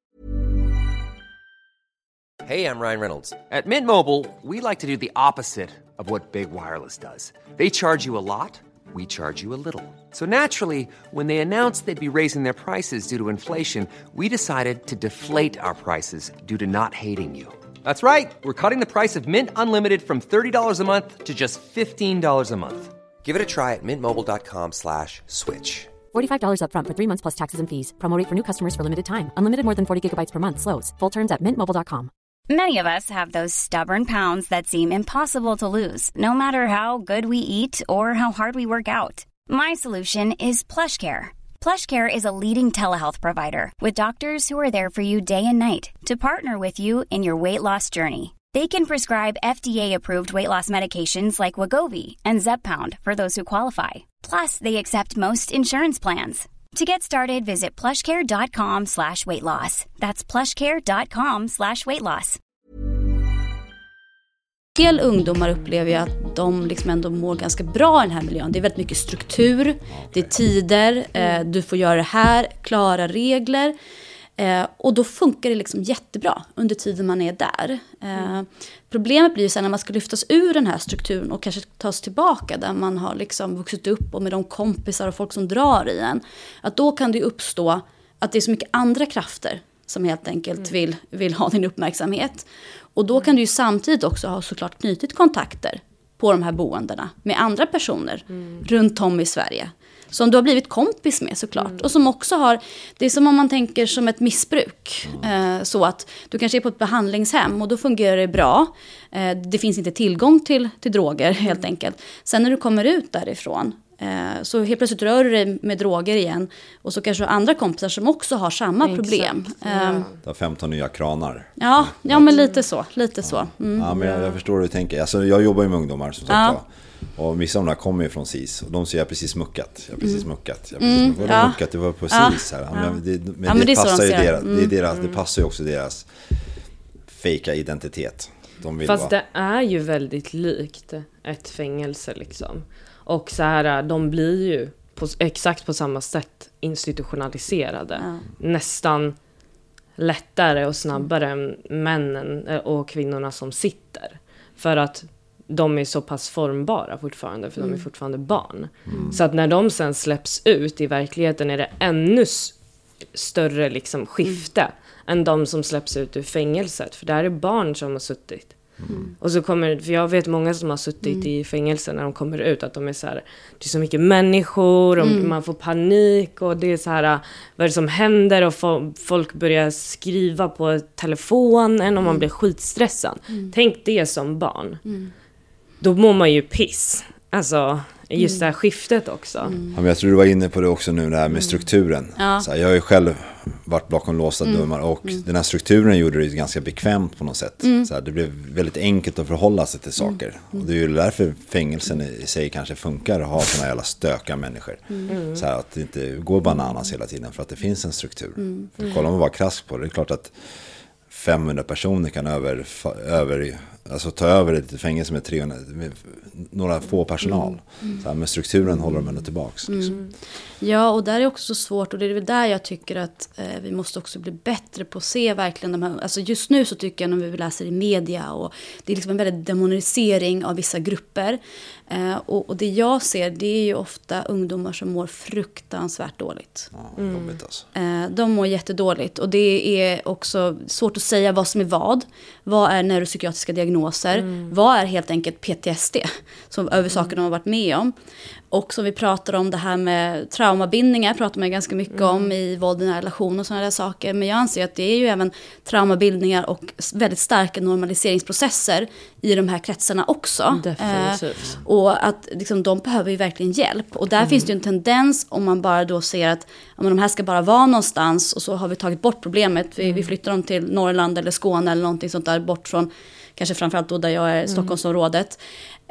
Hey, I'm Ryan Reynolds. At Mint Mobile, we like to do the opposite of what Big Wireless does. They charge you a lot. We charge you a little. So naturally, when they announced they'd be raising their prices due to inflation, we decided to deflate our prices due to not hating you. That's right. We're cutting the price of Mint Unlimited from $30 a month to just $15 a month. Give it a try at mintmobile.com/switch. $45 up front for 3 months plus taxes and fees. Promo rate for new customers for limited time. Unlimited more than 40 gigabytes per month slows. Full terms at mintmobile.com. Many of us have those stubborn pounds that seem impossible to lose, no matter how good we eat or how hard we work out. My solution is PlushCare. PlushCare is a leading telehealth provider with doctors who are there for you day and night to partner with you in your weight loss journey. They can prescribe FDA-approved weight loss medications like Wegovy and Zepbound for those who qualify. Plus, they accept most insurance plans. To get started, visit plushcare.com/weightloss. That's plushcare.com/weightloss. En del ungdomar upplever ju att de liksom ändå mår ganska bra i den här miljön. Det är väldigt mycket struktur, det är tider, du får göra det här, klara regler. Och då funkar det liksom jättebra under tiden man är där. Problemet blir ju sen när man ska lyftas ur den här strukturen och kanske tas tillbaka där man har liksom vuxit upp och med de kompisar och folk som drar i en. Att då kan det ju uppstå att det är så mycket andra krafter som helt enkelt vill ha din uppmärksamhet. Och då kan du ju samtidigt också ha såklart knutit kontakter på de här boendena med andra personer runt om i Sverige. Som du har blivit kompis med såklart. Och som också har, det är som om man tänker som ett missbruk. Så att du kanske är på ett behandlingshem och då fungerar det bra. Det finns inte tillgång till droger helt enkelt. Sen när du kommer ut därifrån Så helt plötsligt rör du dig med droger igen. Och så kanske andra kompisar som också har samma problem. Det har 15 nya kranar. Ja, men lite så. Mm. Ja, men jag förstår hur du tänker. Alltså, jag jobbar ju med ungdomar som sagt. Och vissa av dem kommer ju från SIS. Och de säger jag precis muckat. Jag har precis muckat. Muckat, det var på SIS här. Men det passar ju deras. Det passar ju också deras fejka identitet. Fast det är ju väldigt likt ett fängelse liksom. Och så här, de blir ju exakt på samma sätt institutionaliserade. Nästan lättare och snabbare än männen och kvinnorna som sitter. För att de är så pass formbara fortfarande, för de är fortfarande barn. Så att när de sen släpps ut i verkligheten är det ännu större liksom skifte än de som släpps ut ur fängelset. För där är barn som har suttit. Och så för jag vet många som har suttit i fängelse när de kommer ut, att de är så här, det är så mycket människor och man får panik och det är så här, vad är det som händer, och folk börjar skriva på telefonen och man blir skitstressad. Tänk det som barn. Då mår man ju piss. Alltså just det här skiftet också. Ja, men jag tror du var inne på det också nu, det här med strukturen. Så här, jag har ju själv varit bakom låsta dörrar och den här strukturen gjorde det ganska bekvämt på något sätt. Så här, det blev väldigt enkelt att förhålla sig till saker. Och det är ju därför fängelsen i sig kanske funkar att ha såna jävla stöka människor. Så här, att det inte går bananas hela tiden, för att det finns en struktur. För kollar man bara krasst på det, det är klart att 500 personer kan alltså ta över ett fängelse med 300, med några få personal. Så här, med strukturen håller de ändå tillbaks. Liksom. Ja, och där är också så svårt, och det är väl där jag tycker att vi måste också bli bättre på att se verkligen de här, alltså just nu så tycker jag när vi läser i media, och det är liksom en väldigt demonisering av vissa grupper. Och det jag ser, det är ju ofta ungdomar som mår fruktansvärt dåligt. Jobbigt alltså. De mår jättedåligt, och det är också svårt att säga vad som är vad är neuropsykiatriska diagnoser, vad är helt enkelt PTSD som över saker de har varit med om. Och som vi pratar om, det här med traumabindningar pratar man ganska mycket om i våld i nära relation och sådana där saker. Men jag anser att det är ju även traumabildningar och väldigt starka normaliseringsprocesser i de här kretsarna också. Definitivt. Och att liksom, de behöver ju verkligen hjälp. Och där finns det ju en tendens, om man bara då ser att men de här ska bara vara någonstans, och så har vi tagit bort problemet. Vi flyttar dem till Norrland eller Skåne eller någonting sånt där, bort från kanske framförallt då där jag är, Stockholmsområdet.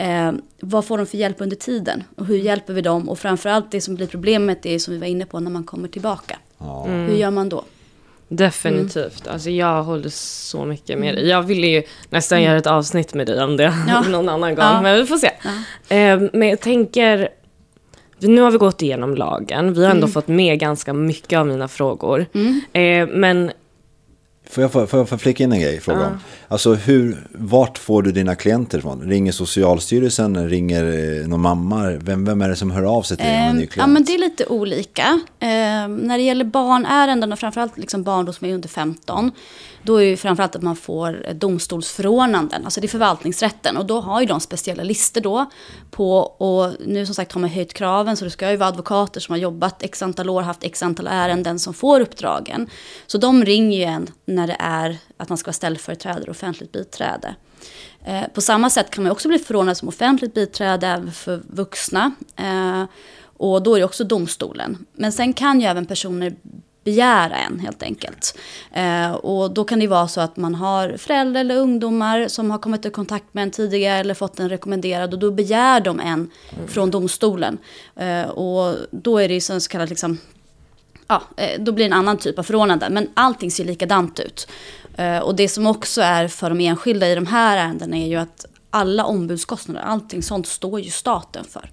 Vad får de för hjälp under tiden? Och hur hjälper vi dem? Och framförallt det som blir problemet är, som vi var inne på, när man kommer tillbaka. Hur gör man då? Definitivt. Alltså jag håller så mycket med dig. Jag ville ju nästan göra ett avsnitt med dig om det någon annan gång. Men vi får se. Men jag tänker, nu har vi gått igenom lagen. Vi har ändå fått med ganska mycket av mina frågor. Men Får jag flika in en grej i frågan? Alltså vart får du dina klienter från? Ringer Socialstyrelsen? Ringer någon mamma? Vem är det som hör av sig till en ny klient? Ja, men det är lite olika. När det gäller barnärenden, och framförallt liksom barn då som är under 15, då är ju framförallt att man får domstolsförordnanden. Alltså det är förvaltningsrätten. Och då har ju de speciella listor då på, och nu som sagt har man höjt kraven, så det ska ju vara advokater som har jobbat x antal år, haft x antal ärenden, som får uppdragen. Så de ringer ju en när det är att man ska vara ställföreträdare och offentligt biträde. På samma sätt kan man också bli förordnad som offentligt biträde för vuxna. Och då är det också domstolen. Men sen kan ju även personer begära en helt enkelt. Och då kan det vara så att man har föräldrar eller ungdomar som har kommit i kontakt med en tidigare eller fått en rekommenderad, och då begär de en från domstolen. Och då är det ju så kallat liksom, då blir det en annan typ av förordnande, men allting ser likadant ut. Och det som också är för de enskilda i de här ärendena är ju att alla ombudskostnader, allting sånt står ju staten för.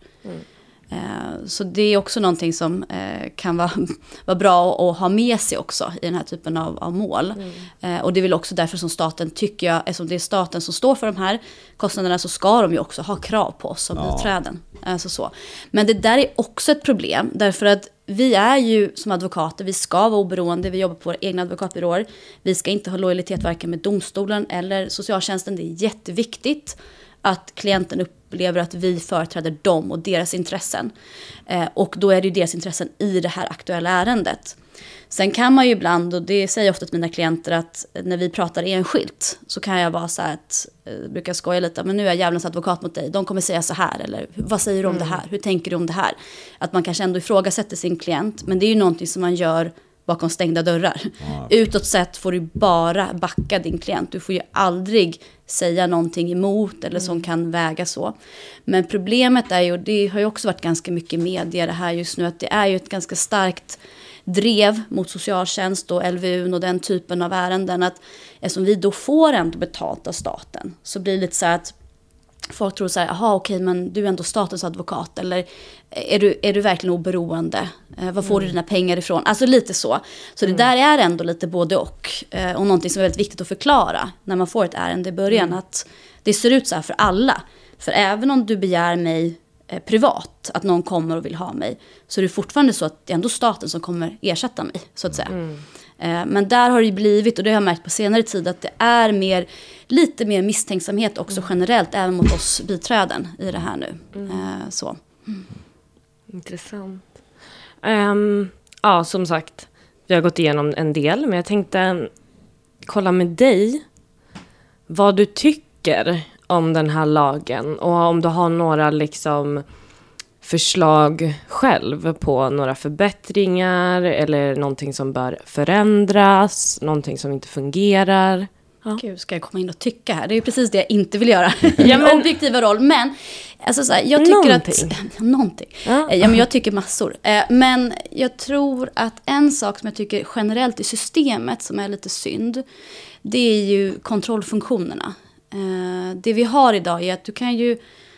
Så det är också någonting som kan vara bra att ha med sig också i den här typen av mål. Och det är väl också därför som staten, tycker jag, eftersom det är staten som står för de här kostnaderna, så ska de ju också ha krav på oss som biträden. Alltså så. Men det där är också ett problem, därför att vi är ju som advokater, vi ska vara oberoende, vi jobbar på våra egna advokatbyråer. Vi ska inte ha lojalitet varken med domstolen eller socialtjänsten. Det är jätteviktigt att klienten upplever att vi företräder dem och deras intressen. Och då är det ju deras intressen i det här aktuella ärendet. Sen kan man ju ibland, och det säger jag ofta till mina klienter, att när vi pratar enskilt så kan jag vara så här att, brukar skoja lite, men nu är jag djävulens advokat mot dig. De kommer säga så här, eller vad säger du om det här? Hur tänker du om det här? Att man kanske ändå ifrågasätter sin klient, men det är ju någonting som man gör bakom stängda dörrar. Utåt sett får du bara backa din klient. Du får ju aldrig säga någonting emot eller som kan väga så. Men problemet är ju, och det har ju också varit ganska mycket media det här just nu, att det är ju ett ganska starkt drev mot socialtjänst och LVU och den typen av ärenden, att eftersom vi då får ändå betalt av staten, så blir det lite så här att folk tror så här, jaha okej, men du är ändå statens advokat, eller är du verkligen oberoende? Var får du dina pengar ifrån? Alltså lite så. Så det där är ändå lite både och någonting som är väldigt viktigt att förklara när man får ett ärende i början, att det ser ut så här för alla. För även om du begär mig privat, att någon kommer och vill ha mig, så är det fortfarande så att det är ändå staten som kommer ersätta mig, så att säga. Men där har det blivit, och det har jag märkt på senare tid, att det är lite mer misstänksamhet också generellt, även mot oss biträden i det här nu. Så. Intressant. Ja, som sagt, vi har gått igenom en del, men jag tänkte kolla med dig vad du tycker om den här lagen, och om du har några liksom förslag själv på några förbättringar eller någonting som bör förändras, någonting som inte fungerar. Ja. Gud, ska jag komma in och tycka här? Det är ju precis det jag inte vill göra. Ja, men objektiva roll. Men alltså, så här, jag tycker någonting. Ja, men jag tycker massor. Men jag tror att en sak som jag tycker generellt i systemet som är lite synd, det är ju kontrollfunktionerna. Det vi har idag är att du kan ju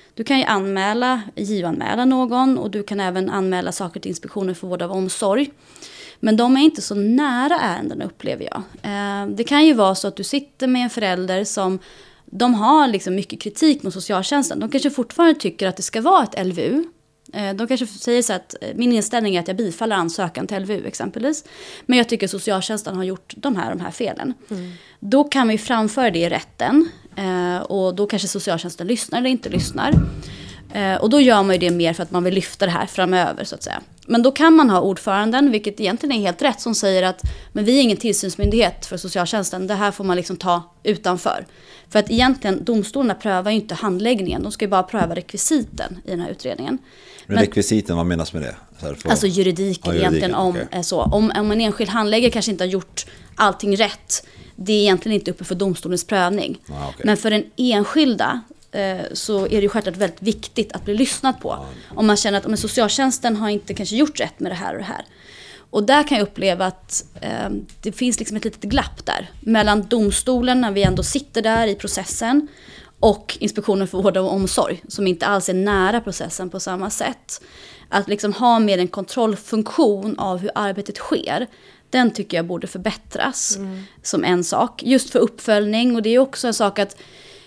JO-anmäla någon, och du kan även anmäla saker till Inspektionen för vård av omsorg. Men de är inte så nära ärendena, upplever jag. Det kan ju vara så att du sitter med en förälder som de har liksom mycket kritik mot socialtjänsten. De kanske fortfarande tycker att det ska vara ett LVU. De kanske säger så att min inställning är att jag bifaller ansökan till LVU exempelvis. Men jag tycker socialtjänsten har gjort de här felen. Då kan vi framföra det i rätten. Och då kanske socialtjänsten lyssnar eller inte lyssnar. Och då gör man ju det mer för att man vill lyfta det här framöver, så att säga. Men då kan man ha ordföranden, vilket egentligen är helt rätt, som säger att men vi är ingen tillsynsmyndighet för socialtjänsten. Det här får man liksom ta utanför. För att egentligen domstolarna prövar ju inte handläggningen. De ska ju bara pröva rekvisiten i den här utredningen. Men rekvisiten, vad menas med det? Alltså juridiken egentligen. Okay. Om en enskild handläggare kanske inte har gjort allting rätt, det är egentligen inte uppe för domstolens prövning. Okay. Men för den enskilda så är det självklart väldigt viktigt att bli lyssnat på. Om man känner att socialtjänsten har inte kanske gjort rätt med det här och det här. Och där kan jag uppleva att det finns liksom ett litet glapp där. Mellan domstolen, när vi ändå sitter där i processen, och Inspektionen för vård och omsorg, som inte alls är nära processen på samma sätt. Att liksom ha mer en kontrollfunktion av hur arbetet sker, den tycker jag borde förbättras som en sak. Just för uppföljning, och det är också en sak att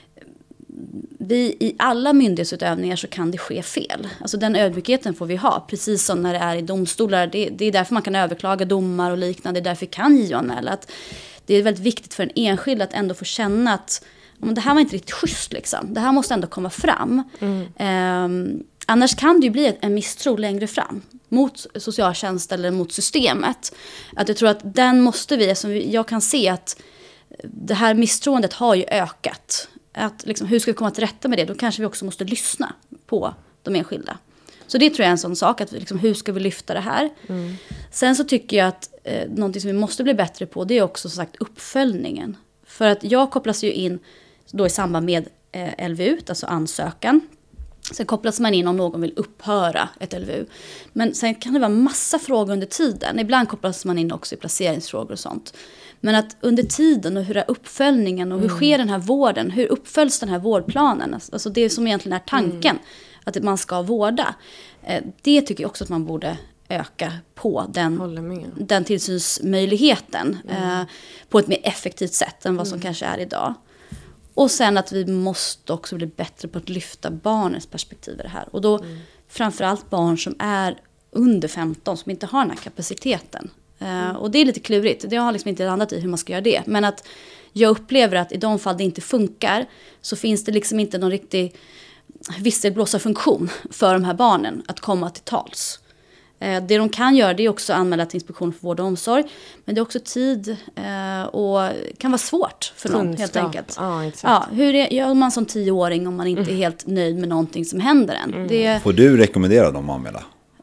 i alla myndighetsutövningar så kan det ske fel. Alltså den ödmjukheten får vi ha, precis som när det är i domstolar. Det är därför man kan överklaga domar och liknande, det är därför vi kan JO-anmäla. Det är väldigt viktigt för en enskild att ändå få känna att det här var inte riktigt schysst liksom. Det här måste ändå komma fram. Annars kan det ju bli en misstro längre fram mot socialtjänst eller mot systemet. Att jag tror att den måste jag kan se att det här misstroendet har ju ökat. Att liksom, hur ska vi komma till rätta med det? Då kanske vi också måste lyssna på de enskilda. Så det tror jag är en sån sak, att liksom, hur ska vi lyfta det här? Sen så tycker jag att någonting som vi måste bli bättre på, det är också som sagt uppföljningen. För att jag kopplas ju in då i samband med LVU, alltså ansökan. Sen kopplas man in om någon vill upphöra ett LVU. Men sen kan det vara massa frågor under tiden. Ibland kopplas man in också i placeringsfrågor och sånt. Men att under tiden, och hur är uppföljningen och hur sker den här vården? Hur uppföljs den här vårdplanen? Alltså det som egentligen är tanken, att man ska vårda. Det tycker jag också att man borde öka på den tillsynsmöjligheten på ett mer effektivt sätt än vad som kanske är idag. Och sen att vi måste också bli bättre på att lyfta barnens perspektiv i det här. Och då framförallt barn som är under 15, som inte har den här kapaciteten. Och det är lite klurigt. Det har liksom inte landat i hur man ska göra det. Men att jag upplever att i de fall det inte funkar, så finns det liksom inte någon riktig visselblåsarfunktion för de här barnen att komma till tals. Det de kan göra det är också att anmäla till Inspektion för vård och omsorg. Men det är också tid och kan vara svårt för någon helt enkelt. Ja, exakt. Ja, hur gör man som 10-åring om man inte är helt nöjd med någonting som händer en? Får du rekommendera dem att anmäla?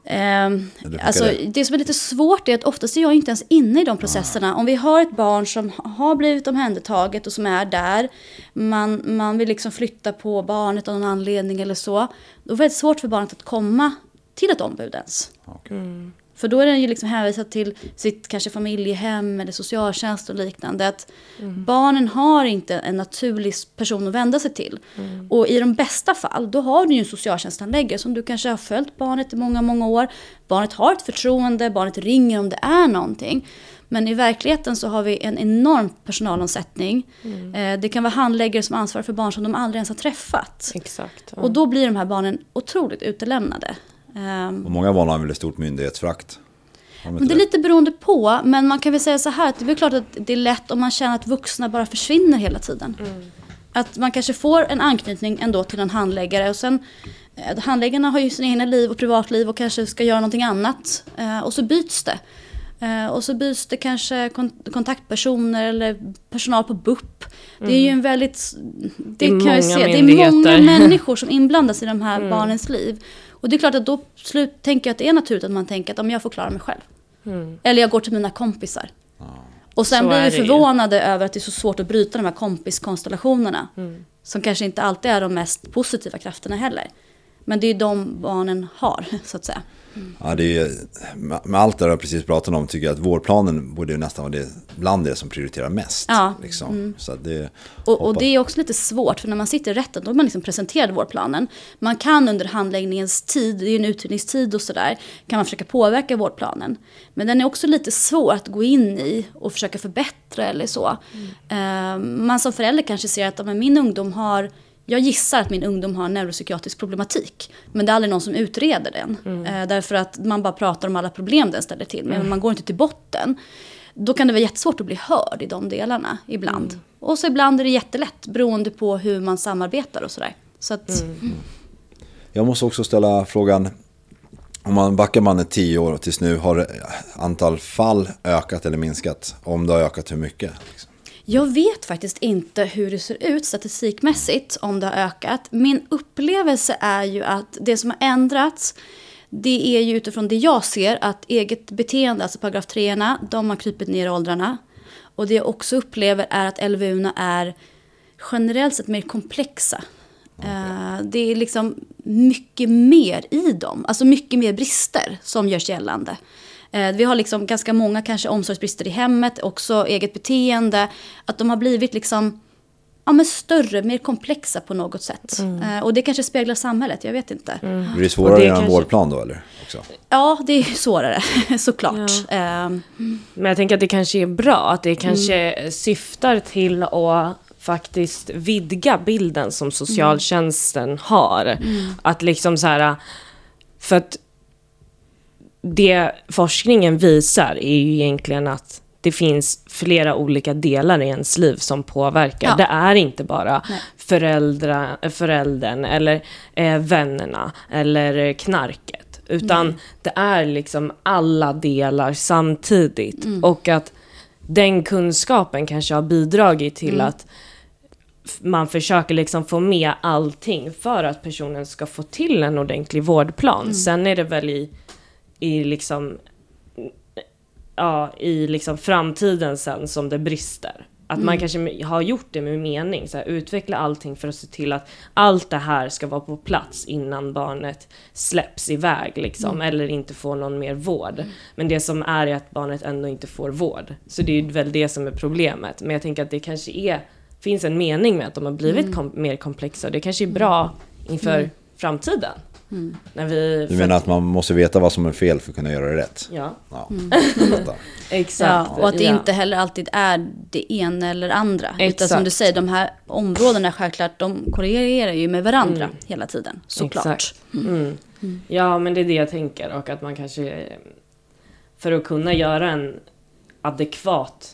Alltså, det som är lite svårt är att oftast är jag inte ens inne i de processerna. Om vi har ett barn som har blivit omhändertaget och som är där, man vill liksom flytta på barnet av någon anledning eller så, då är det väldigt svårt för barnet att komma till ett ombud ens. För då är den ju liksom hänvisad till sitt kanske familjehem eller socialtjänst och liknande. Att barnen har inte en naturlig person att vända sig till. Och i de bästa fall, då har du ju en socialtjänsthandläggare som du kanske har följt barnet i många, många år. Barnet har ett förtroende, barnet ringer om det är någonting. Men i verkligheten så har vi en enorm personalomsättning. Det kan vara handläggare som ansvarar för barn som de aldrig ens har träffat. Exakt. Ja. Och då blir de här barnen otroligt utelämnade. Och många barn har väl ett stort myndighetsfrakt. Det är lite beroende på, men man kan väl säga så här att det är klart att det är lätt om man känner att vuxna bara försvinner hela tiden. Att man kanske får en anknytning ändå till en handläggare och sen handläggarna har ju sina egna liv och privatliv och kanske ska göra någonting annat och så byts det. Och så byts det kanske kontaktpersoner eller personal på BUP. Det är ju en väldigt... Det är många människor som inblandas i de här barnens liv. Och det är klart att då tänker jag att det är naturligt att man tänker att om jag får klara mig själv. Eller jag går till mina kompisar. Och sen blir vi förvånade över att det är så svårt att bryta de här kompiskonstellationerna. Som kanske inte alltid är de mest positiva krafterna heller. Men det är de barnen har, så att säga. Ja, det är, med allt det jag precis pratat om tycker jag att vårdplanen borde ju nästan vara det bland det som prioriterar mest. Ja. Liksom. Så att det, och det är också lite svårt, för när man sitter i rätten då har man liksom presenterat vårdplanen. Man kan under handläggningens tid, det är ju en utredningstid och sådär, kan man försöka påverka vårdplanen. Men den är också lite svår att gå in i och försöka förbättra eller så. Man som förälder kanske ser att min ungdom har... Jag gissar att min ungdom har neuropsykiatrisk problematik. Men det är aldrig någon som utreder den. Därför att man bara pratar om alla problem den ställer till. Men man går inte till botten. Då kan det vara jättesvårt att bli hörd i de delarna ibland. Och så ibland är det jättelätt beroende på hur man samarbetar och sådär. Så att, Jag måste också ställa frågan. Om man backar man 10 år och tills nu, har antal fall ökat eller minskat? Om det har ökat, hur mycket? Liksom? Jag vet faktiskt inte hur det ser ut statistikmässigt om det har ökat. Min upplevelse är ju att det som har ändrats, det är ju utifrån det jag ser att eget beteende, alltså paragraf 3-erna, de har krypit ner i åldrarna. Och det jag också upplever är att LVU-erna är generellt sett mer komplexa. Det är liksom mycket mer i dem, alltså mycket mer brister som görs gällande. Vi har liksom ganska många kanske omsorgsbrister i hemmet, också eget beteende. Att de har blivit liksom, större, mer komplexa på något sätt. Och det kanske speglar samhället, jag vet inte. Blir det svårare än en vårdplan då, eller? Också. Ja, det är svårare, såklart. Ja. Men jag tänker att det kanske är bra, att det kanske syftar till att faktiskt vidga bilden som socialtjänsten har. Att liksom så här, för att det forskningen visar är ju egentligen att det finns flera olika delar i ens liv som påverkar. Ja. Det är inte bara föräldern eller vännerna eller knarket. Utan det är liksom alla delar samtidigt. Och att den kunskapen kanske har bidragit till att man försöker liksom få med allting för att personen ska få till en ordentlig vårdplan. Sen är det väl i liksom framtiden sen som det brister. Att man kanske har gjort det med mening. Så här, utveckla allting för att se till att allt det här ska vara på plats innan barnet släpps iväg. Liksom, eller inte får någon mer vård. Men det som är att barnet ändå inte får vård. Så det är väl det som är problemet. Men jag tänker att det kanske finns en mening med att de har blivit mer komplexa. Det kanske är bra inför framtiden. När du menar att man måste veta vad som är fel för att kunna göra det rätt? Ja. Exakt. Ja, och att det inte heller alltid är det ena eller andra. Exakt. Utan som du säger, de här områdena självklart, de korrelerar ju med varandra hela tiden. Såklart. Ja, men det är det jag tänker. Och att man kanske, för att kunna göra en adekvat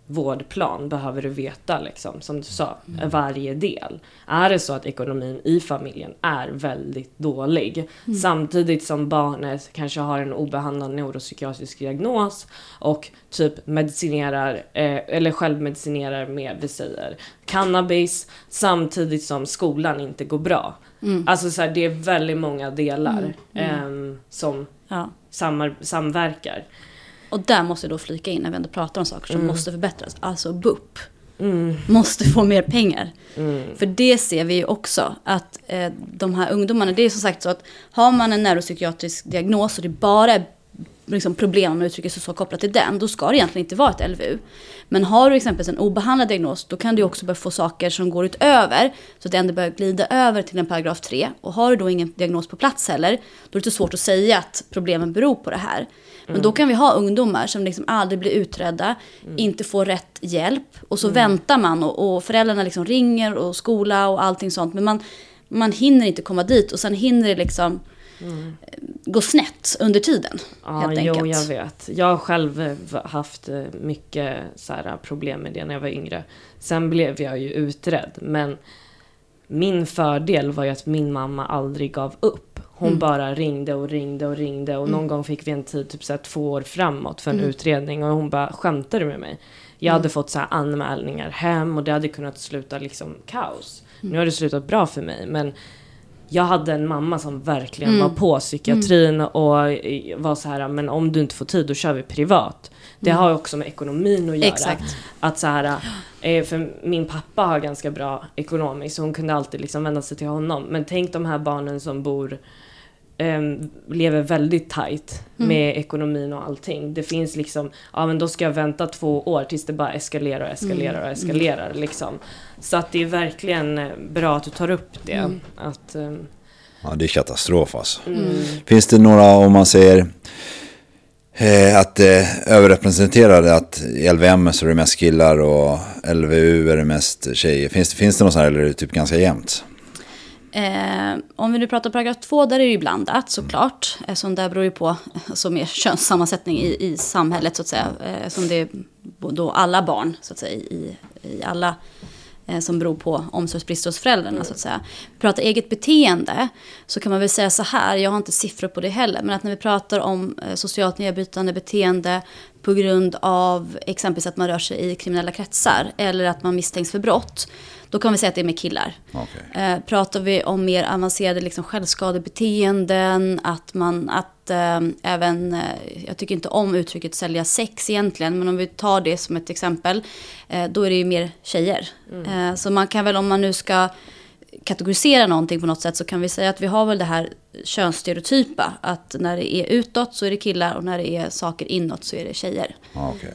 vårdplan behöver du veta, liksom, som du sa, varje del. Är det så att ekonomin i familjen är väldigt dålig, samtidigt som barnet kanske har en obehandlad neuropsykiatrisk diagnos och typ medicinerar eller självmedicinerar med, vi säger, cannabis, samtidigt som skolan inte går bra. Alltså så här, det är väldigt många delar som samverkar. Och där måste jag då flika in när vi ändå pratar om saker som måste förbättras. Alltså BUP måste få mer pengar. För det ser vi ju också att de här ungdomarna, det är som sagt så att har man en neuropsykiatrisk diagnos och det bara är liksom problem, om man uttrycker sig så, kopplat till den, då ska det egentligen inte vara ett LVU. Men har du exempelvis en obehandlad diagnos, då kan du också börja få saker som går utöver, så att det ändå börjar glida över till en paragraf 3. Och har du då ingen diagnos på plats heller, då är det lite svårt att säga att problemen beror på det här. Men då kan vi ha ungdomar som liksom aldrig blir utredda, inte får rätt hjälp, och så väntar man och föräldrarna liksom ringer och skola och allting sånt, men man hinner inte komma dit, och sen hinner det liksom gå snett under tiden, helt enkelt. Jo, jag vet. Jag har själv haft mycket så här problem med det när jag var yngre. Sen blev jag ju utredd, men min fördel var ju att min mamma aldrig gav upp. Hon bara ringde och någon gång fick vi en tid typ så här 2 år framåt för en utredning, och hon bara skämtade med mig. Jag hade fått så här anmälningar hem, och det hade kunnat sluta liksom kaos. Nu har det slutat bra för mig, men jag hade en mamma som verkligen var på psykiatrin och var så här, men om du inte får tid, då kör vi privat. Det har ju också med ekonomin att göra. Exakt. Att så här, för min pappa har ganska bra ekonomiskt, så hon kunde alltid liksom vända sig till honom. Men tänk de här barnen som lever väldigt tajt med ekonomin och allting. Det finns liksom, men då ska jag vänta 2 år tills det bara eskalerar liksom. Så att det är verkligen bra att du tar upp det. Att, ja, det är katastrof alltså. Finns det några, om man säger att överrepresenterade, att i LVM så är det mest killar och LVU är det mest tjejer. Finns det något sånt här, eller är det typ ganska jämnt? Om vi nu pratar paragraf 2, där är det ju blandat såklart. Som där beror ju på alltså, mer könssammansättning i samhället så att säga. Som det är då alla barn så att säga i alla som beror på omsorgsbrist hos föräldrarna så att säga. Vi pratar eget beteende, så kan man väl säga så här, jag har inte siffror på det heller, men att när vi pratar om socialt nedbrytande beteende på grund av exempelvis att man rör sig i kriminella kretsar eller att man misstänks för brott, då kan vi säga att det är med killar. Okay. Pratar vi om mer avancerade liksom självskadebeteenden, även, jag tycker inte om uttrycket sälja sex egentligen, men om vi tar det som ett exempel, då är det ju mer tjejer. Så man kan väl, om man nu ska kategorisera någonting på något sätt, så kan vi säga att vi har väl det här könsstereotypa, att när det är utåt så är det killar och när det är saker inåt så är det tjejer. Okay.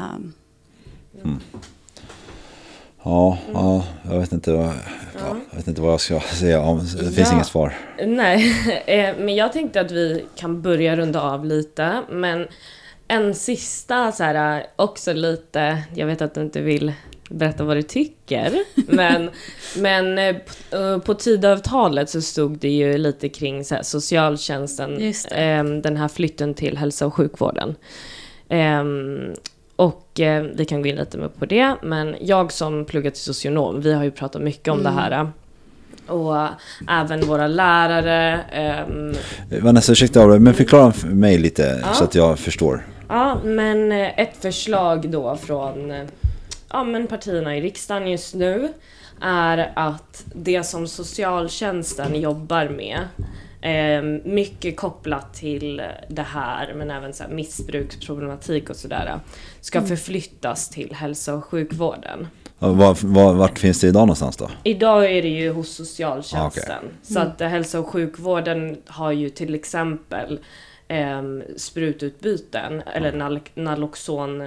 Ja, jag vet inte vad jag ska säga om. Det finns inget svar. Nej, men jag tänkte att vi kan börja runda av lite. Men en sista så här, också lite, jag vet att du inte vill berätta vad du tycker. Men på Tidöavtalet så stod det ju lite kring så här, socialtjänsten. Den här flytten till hälso- och sjukvården. Och vi kan gå in lite mer på det. Men jag som pluggar till socionom, vi har ju pratat mycket om det här. Och även våra lärare. Vanessa, ursäkta, men förklara för mig lite så att jag förstår. Ja, men ett förslag då från men partierna i riksdagen just nu är att det som socialtjänsten jobbar med, mycket kopplat till det här, men även så här missbruksproblematik och sådär, ska förflyttas till hälso- och sjukvården. Vart finns det idag någonstans då? Idag är det ju hos socialtjänsten. Så att hälso- och sjukvården har ju till exempel sprututbyten eller naloxon.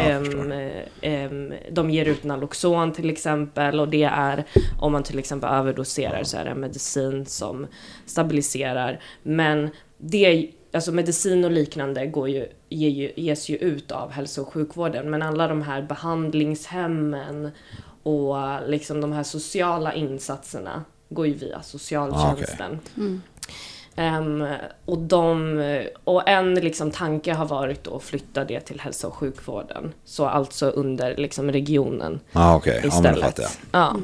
De ger ut naloxon till exempel, och det är om man till exempel överdoserar så är det en medicin som stabiliserar. Men det, alltså medicin och liknande ges ju ut av hälso- och sjukvården, men alla de här behandlingshemmen och liksom de här sociala insatserna går ju via socialtjänsten. Och en liksom tanke har varit att flytta det till hälso- och sjukvården. Så alltså under liksom regionen okej. istället. Ja, men det fattar jag. Ja.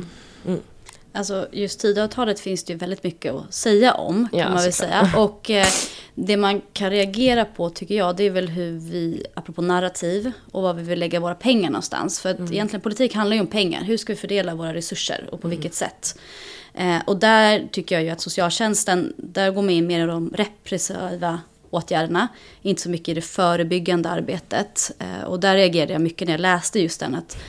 Alltså just Tidöavtalet finns det ju väldigt mycket att säga om, kan man väl säga. Och det man kan reagera på, tycker jag, det är väl hur vi, apropå narrativ, och vad vi vill lägga våra pengar någonstans. För att egentligen politik handlar ju om pengar. Hur ska vi fördela våra resurser och på vilket sätt? Och där tycker jag ju att socialtjänsten, där går man in mer i de repressiva åtgärderna, inte så mycket i det förebyggande arbetet. Och där reagerade jag mycket när jag läste just den, att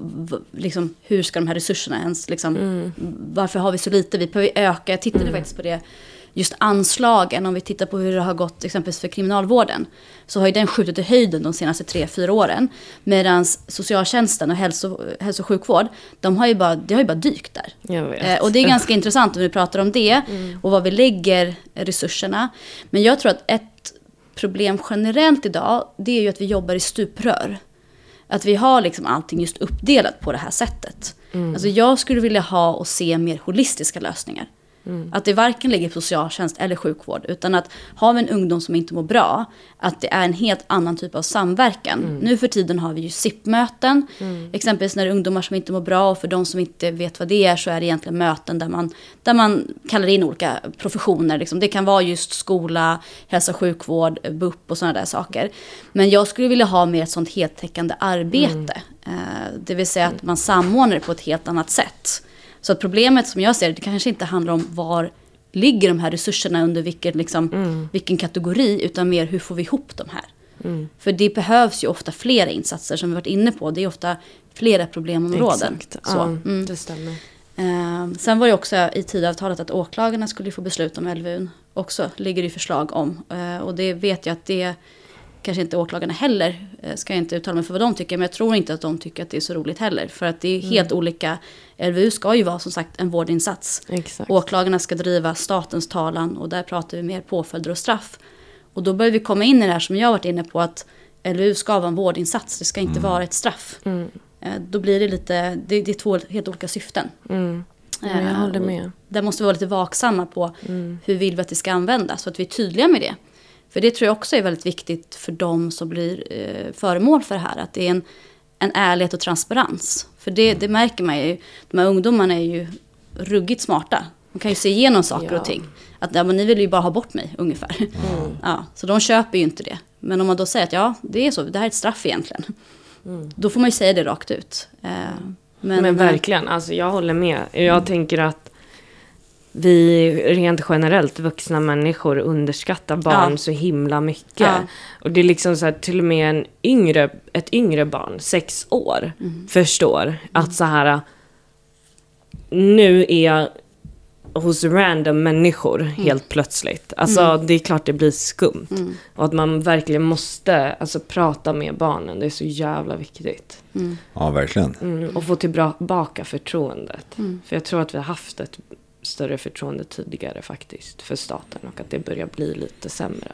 liksom, hur ska de här resurserna ens, liksom, varför har vi så lite, vi behöver öka. Jag tittade faktiskt på det, just anslagen, om vi tittar på hur det har gått exempelvis för kriminalvården, så har ju den skjutit i höjden de senaste 3-4 åren, medan socialtjänsten och hälso- och sjukvård, det har ju bara dykt där. Jag vet. Och det är ganska intressant om vi pratar om det och vad vi lägger resurserna. Men jag tror att ett problem generellt idag, det är ju att vi jobbar i stuprör. Att vi har liksom allting just uppdelat på det här sättet. Alltså jag skulle vilja ha och se mer holistiska lösningar. Att det varken ligger på socialtjänst eller sjukvård, utan att har vi en ungdom som inte mår bra, att det är en helt annan typ av samverkan. Nu för tiden har vi ju SIP-möten, exempelvis när det är ungdomar som inte mår bra, och för de som inte vet vad det är, så är det egentligen möten där man kallar in olika professioner. Liksom. Det kan vara just skola, hälso- och sjukvård, BUP och sådana där saker. Men jag skulle vilja ha mer ett sånt heltäckande arbete. Det vill säga att man samordnar det på ett helt annat sätt. Så att problemet som jag ser det kanske inte handlar om var ligger de här resurserna under vilken kategori, utan mer hur får vi ihop de här. För det behövs ju ofta flera insatser som vi varit inne på. Det är ofta flera problemområden. Exakt, så. Det stämmer. Sen var det också i Tidöavtalet att åklagarna skulle få beslut om LVU. Också ligger det förslag om. Och det vet jag att det kanske inte åklagarna heller, ska jag inte uttala mig för vad de tycker, men jag tror inte att de tycker att det är så roligt heller, för att det är helt olika. LVU ska ju vara som sagt en vårdinsats. Exakt. Åklagarna ska driva statens talan, och där pratar vi mer påföljder och straff. Och då börjar vi komma in i det här som jag har varit inne på, att LVU ska vara en vårdinsats, det ska inte vara ett straff. Då blir det lite, det är 2 helt olika syften. Jag håller med. Där måste vi vara lite vaksamma på hur vill vi att det ska användas, så att vi är tydliga med det. För det tror jag också är väldigt viktigt för de som blir föremål för det här. Att det är en ärlighet och transparens. För det märker man ju. De här ungdomarna är ju ruggigt smarta. De kan ju se igenom saker och ting. Att men ni vill ju bara ha bort mig ungefär. Ja, så de köper ju inte det. Men om man då säger att det är så, det här är ett straff egentligen. Då får man ju säga det rakt ut. Men verkligen, alltså jag håller med. Jag tänker att vi rent generellt, vuxna människor, underskattar barn så himla mycket. Och det är liksom så här, till och med ett yngre barn, 6 år, förstår att så här, nu är jag hos random människor helt plötsligt. Alltså det är klart det blir skumt. Och att man verkligen måste prata med barnen, det är så jävla viktigt. Ja, verkligen. Och få tillbaka förtroendet. För jag tror att vi har haft ett större förtroende tidigare faktiskt för staten, och att det börjar bli lite sämre.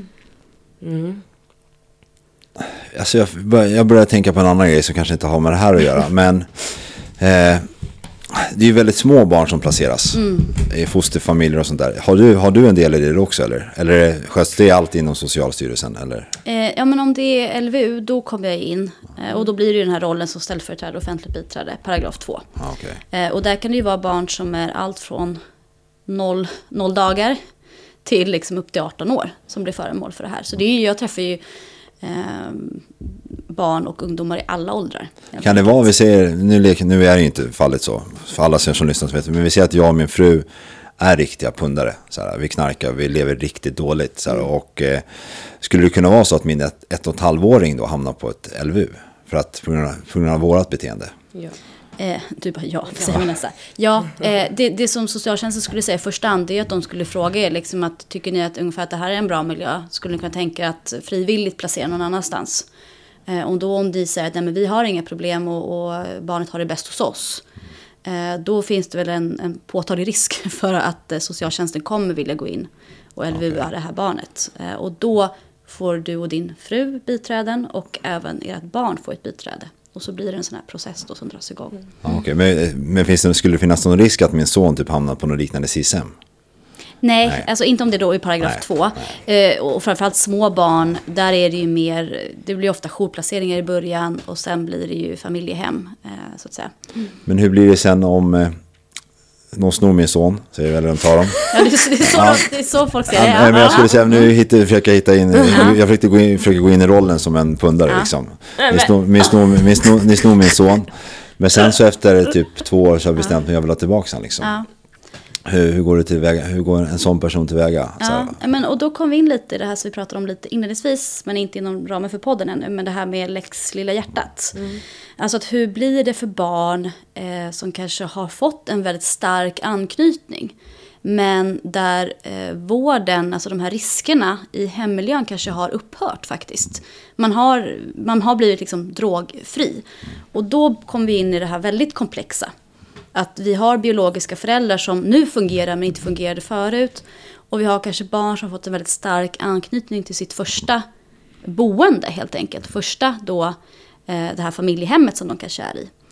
Alltså jag börjar tänka på en annan grej som kanske inte har med det här att göra, men det är ju väldigt små barn som placeras i fosterfamiljer och sånt där. Har du en del i det också, eller sköts det allt inom Socialstyrelsen, eller? Ja, men om det är LVU, då kommer jag in. Och då blir det ju den här rollen som ställföreträdare och offentligt biträde, paragraf 2. Okay. Och där kan det ju vara barn som är allt från 0 dagar till liksom upp till 18 år som blir föremål för det här. Så det är ju, jag träffar ju barn och ungdomar i alla åldrar. Kan det vara, vi säger, nu är det inte fallet så för alla som lyssnar som vet, men vi ser att jag och min fru är riktiga pundare. Så här, vi knarkar, vi lever riktigt dåligt. Så här, och skulle det kunna vara så att min 1,5-åring då hamnar på ett LVU för att på grund av vårat beteende? Ja. Du bara säger Vanessa. Det som socialtjänsten skulle säga i första hand, det är att de skulle fråga er liksom, att tycker ni att ungefär att det här är en bra miljö, skulle ni kunna tänka att frivilligt placera någon annanstans. Om de säger att nej, men vi har inga problem och barnet har det bäst hos oss, då finns det väl en påtaglig risk för att socialtjänsten kommer vilja gå in och LVU-a det här barnet. Och då får du och din fru biträden, och även ert barn får ett biträde. Och så blir det en sån här process då som dras igång. Okay. Men skulle det finnas någon risk att min son typ hamnar på något liknande SIS-hem? Nej, alltså inte om det då är paragraf 2. Och framförallt små barn, där är det ju mer, det blir ofta jourplaceringar i början och sen blir det ju familjehem, så att säga. Men hur blir det sen om någon snor min son, säger väl de tar dem? Ja, det är så folk säger. Ja, men jag skulle säga, nu försöker jag hitta in, jag försöker gå in i rollen som en pundare liksom. Ni snor min son. Men sen så efter typ 2 år så har jag bestämt mig jag vill ha tillbaka han liksom. Ja. Hur går det tillväga? Hur går en sån person tillväga? Ja, men, och då kom vi in lite i det här som vi pratade om lite inledningsvis, men inte inom ramen för podden ännu, men det här med Lex Lilla Hjärtat. Alltså att hur blir det för barn som kanske har fått en väldigt stark anknytning, men där vården, alltså de här riskerna i hemmiljön kanske har upphört faktiskt. Man har blivit liksom drogfri. Och då kom vi in i det här väldigt komplexa. Att vi har biologiska föräldrar som nu fungerar men inte fungerade förut. Och vi har kanske barn som har fått en väldigt stark anknytning till sitt första boende helt enkelt. Första då det här familjehemmet som de kanske är i.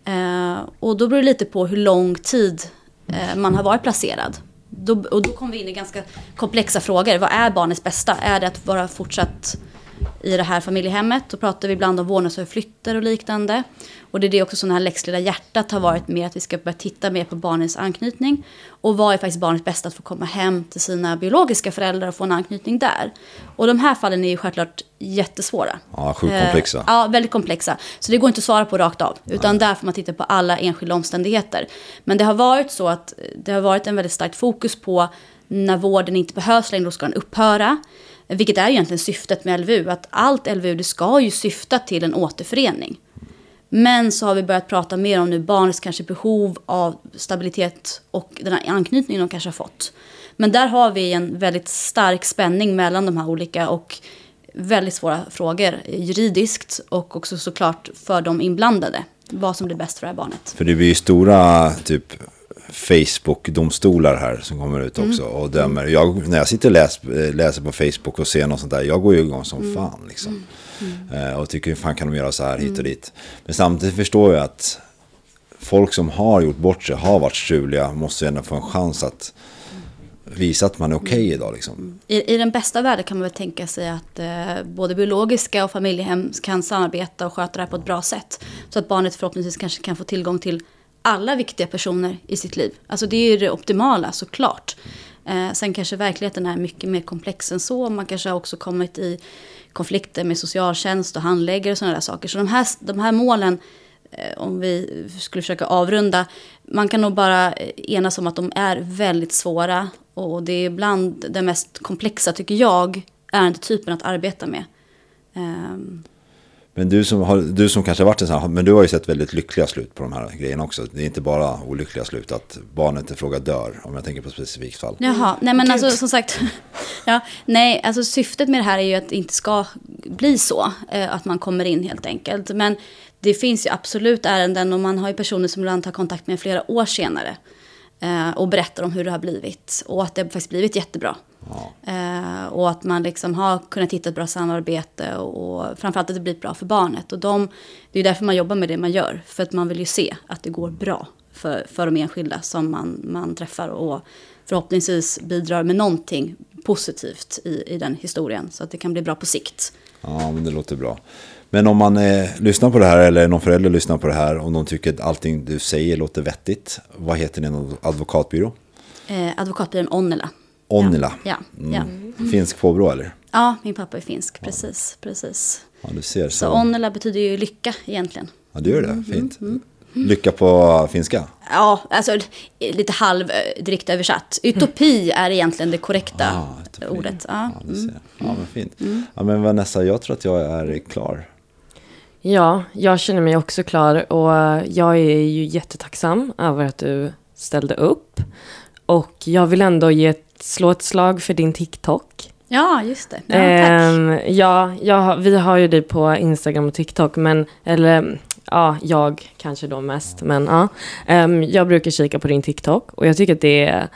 Och då beror det lite på hur lång tid man har varit placerad. Och då kommer vi in i ganska komplexa frågor. Vad är barnets bästa? Är det att vara fortsatt i det här familjehemmet? Då pratar vi ibland om vårdnadsöverflyttar och liknande. Och det är det också som den här Lex Lilla Hjärtat har varit med, att vi ska börja titta mer på barnens anknytning. Och vad är faktiskt barnets bästa, att få komma hem till sina biologiska föräldrar och få en anknytning där. Och de här fallen är ju självklart jättesvåra. Ja, sjukt komplexa. Ja, väldigt komplexa. Så det går inte att svara på rakt av. Utan där får man titta på alla enskilda omständigheter. Men det har varit så att det har varit en väldigt starkt fokus på när vården inte behövs längre, då ska den upphöra. Vilket är egentligen syftet med LVU. Att allt LVU, det ska ju syfta till en återförening. Men så har vi börjat prata mer om nu barnets kanske behov av stabilitet och den här anknytningen de kanske har fått. Men där har vi en väldigt stark spänning mellan de här olika och väldigt svåra frågor juridiskt och också såklart för de inblandade. Vad som blir bäst för det här barnet. För det blir ju stora typ Facebook-domstolar här som kommer ut också och dömer. När jag sitter och läser på Facebook och ser något sånt där, jag går ju igång som fan liksom. Och tycker, fan kan de göra så här hit och dit. Men samtidigt förstår jag att folk som har gjort bort sig, har varit struliga, måste ändå få en chans att visa att man är okej idag liksom. I den bästa världen kan man väl tänka sig att både biologiska och familjehem kan samarbeta och sköta det här på ett bra sätt. Så att barnet förhoppningsvis kanske kan få tillgång till alla viktiga personer i sitt liv. Alltså det är ju det optimala såklart. Sen kanske verkligheten är mycket mer komplex än så. Man kanske har också kommit i konflikter med socialtjänst och handläggare och sådana där saker. Så de här målen, om vi skulle försöka avrunda, man kan nog bara enas om att de är väldigt svåra. Och det är ibland den mest komplexa, tycker jag, ärendetypen att arbeta med. Men du som kanske har varit en sån här, men du har ju sett väldigt lyckliga slut på de här grejerna också. Det är inte bara olyckliga slut att barnet i fråga dör, om jag tänker på ett specifikt fall. Jaha, nej men alltså som sagt, ja, nej, alltså syftet med det här är ju att det inte ska bli så, att man kommer in helt enkelt. Men det finns ju absolut ärenden och man har ju personer som ibland tar kontakt med flera år senare och berättar om hur det har blivit och att det har faktiskt blivit jättebra. Ja. Och att man liksom har kunnat hitta ett bra samarbete och framförallt att det blir bra för barnet. Och det är ju därför man jobbar med det man gör. För att man vill ju se att det går bra för de enskilda som man träffar och förhoppningsvis bidrar med någonting positivt i den historien. Så att det kan bli bra på sikt. Ja, men det låter bra. Men om man lyssnar på det här eller någon förälder lyssnar på det här och någon tycker att allting du säger låter vettigt. Vad heter din advokatbyrå? Advokatbyrån Onnela. Onnela? Ja. Finsk påbrå eller? Ja, min pappa är finsk, precis. Ja, du ser så. Så Onnela betyder ju lycka egentligen. Ja, det gör det, fint. Lycka på finska? Ja, alltså lite halvdrikt översatt. Utopi är egentligen det korrekta ordet. Ja, du ser. Ja, men fint. Ja, men Vanessa, jag tror att jag är klar. Ja, jag känner mig också klar och jag är ju jättetacksam över att du ställde upp. Och jag vill ändå slå ett slag för din TikTok. Ja, just det. Ja, tack. Vi har ju dig på Instagram och TikTok, jag kanske då mest, men ja. Jag brukar kika på din TikTok och jag tycker att det är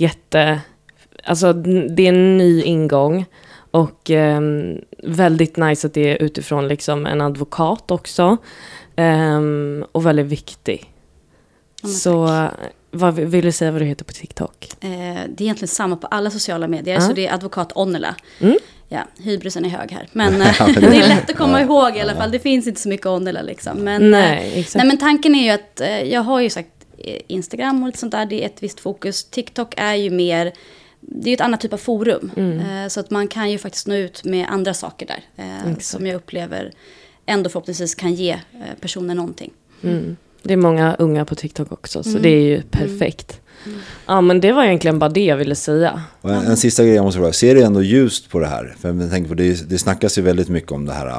det är en ny ingång och väldigt nice att det är utifrån liksom en advokat också och väldigt viktig. Så vad vill du säga vad du heter på TikTok? Det är egentligen samma på alla sociala medier. Så det är advokat Onnela. Ja, hybrisen är hög här. Men det är lätt att komma ihåg i alla fall. Det finns inte så mycket Onnela liksom. Men, nej, men tanken är ju att jag har ju sagt Instagram och lite sånt där. Det är ett visst fokus. TikTok är ju mer... Det är ett annat typ av forum. Så att man kan ju faktiskt nå ut med andra saker där. Som jag upplever ändå förhoppningsvis kan ge personen någonting. Det är många unga på TikTok också. Så det är ju perfekt. Ja, men det var egentligen bara det jag ville säga. Och en sista grej jag måste fråga. Ser du ändå ljust på det här? För jag tänker på det snackas ju väldigt mycket om det här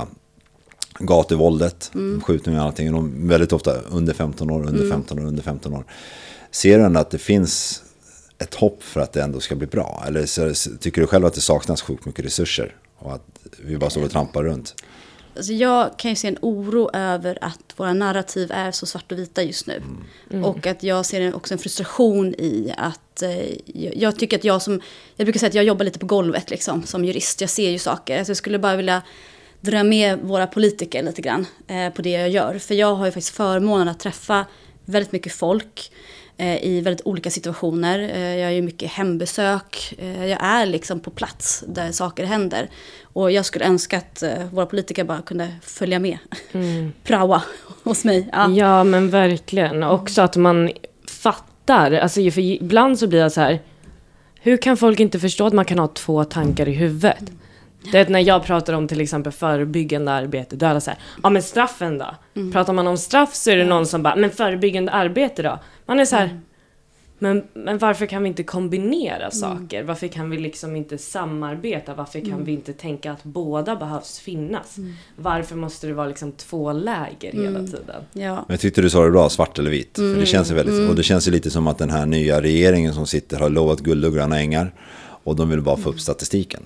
gatuvåldet. Skjutningar och allting. Och väldigt ofta under 15 år, under 15 år. Ser du ändå att det finns ett hopp för att det ändå ska bli bra? Eller tycker du själv att det saknas sjukt mycket resurser och att vi bara står och trampar runt? Alltså jag kan ju se en oro över att våra narrativ är så svart och vita just nu. Och att jag ser också en frustration i att jag tycker att jag brukar säga att jag jobbar lite på golvet liksom, som jurist. Jag ser ju saker. Alltså jag skulle bara vilja dra med våra politiker lite grann på det jag gör. För jag har ju faktiskt förmånen att träffa väldigt mycket folk i väldigt olika situationer. Jag gör mycket hembesök. Jag är liksom på plats där saker händer. Och jag skulle önska att våra politiker bara kunde följa med. Praoa hos mig. Ja, men verkligen. Också att man fattar. Alltså, för ibland så blir jag så här. Hur kan folk inte förstå att man kan ha 2 tankar i huvudet? Det är när jag pratar om till exempel förebyggande arbete. Då är det så här, ja men straffen då? Pratar man om straff så är det någon som bara, men förebyggande arbete då? Man är så här, men varför kan vi inte kombinera saker? Varför kan vi liksom inte samarbeta? Varför kan vi inte tänka att båda behövs finnas? Varför måste det vara liksom 2 läger hela tiden? Ja. Men jag tyckte du sa det bra, svart eller vitt. För det känns ju väldigt, och det känns ju lite som att den här nya regeringen som sitter har lovat guld och gröna ängar. Och de vill bara få upp statistiken.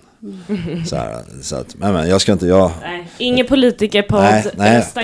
Så att, men jag ska inte... Nej, ingen politiker på nästa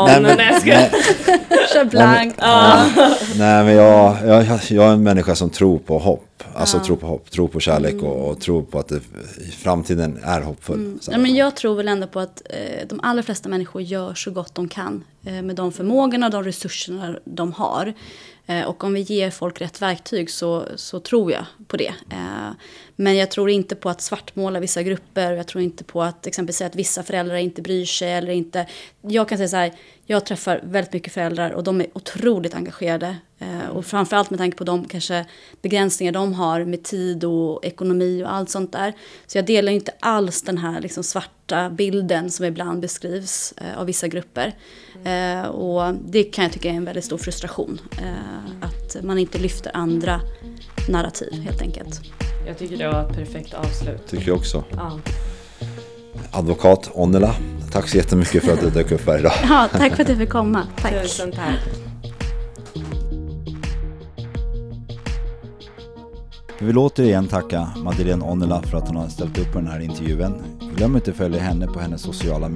Kör blankt. Nej, men jag är en människa som tror på hopp. Alltså tror på hopp, tror på kärlek och tror på att framtiden är hoppfull. Ja, men jag tror väl ändå på att de allra flesta människor gör så gott de kan. Med de förmågorna och de resurserna de har. Och om vi ger folk rätt verktyg så tror jag på det. Men jag tror inte på att svartmåla vissa grupper. Jag tror inte på att exempelvis säga att vissa föräldrar inte bryr sig. Eller inte. Jag kan säga så här, jag träffar väldigt mycket föräldrar och de är otroligt engagerade. Och framförallt med tanke på de kanske begränsningar de har med tid och ekonomi och allt sånt där. Så jag delar inte alls den här liksom svarta bilden som ibland beskrivs av vissa grupper. Och det kan jag tycka är en väldigt stor frustration. Att man inte lyfter andra narrativ helt enkelt. Jag tycker det var ett perfekt avslut. Tycker jag också. Ja. Advokat Onnela, tack så jättemycket för att du dök upp här idag. Ja, tack för att jag fick komma. Tack. Tusen tack. Vi vill återigen tacka Madeleine Onnela för att hon har ställt upp på den här intervjun. Glöm inte att följa henne på hennes sociala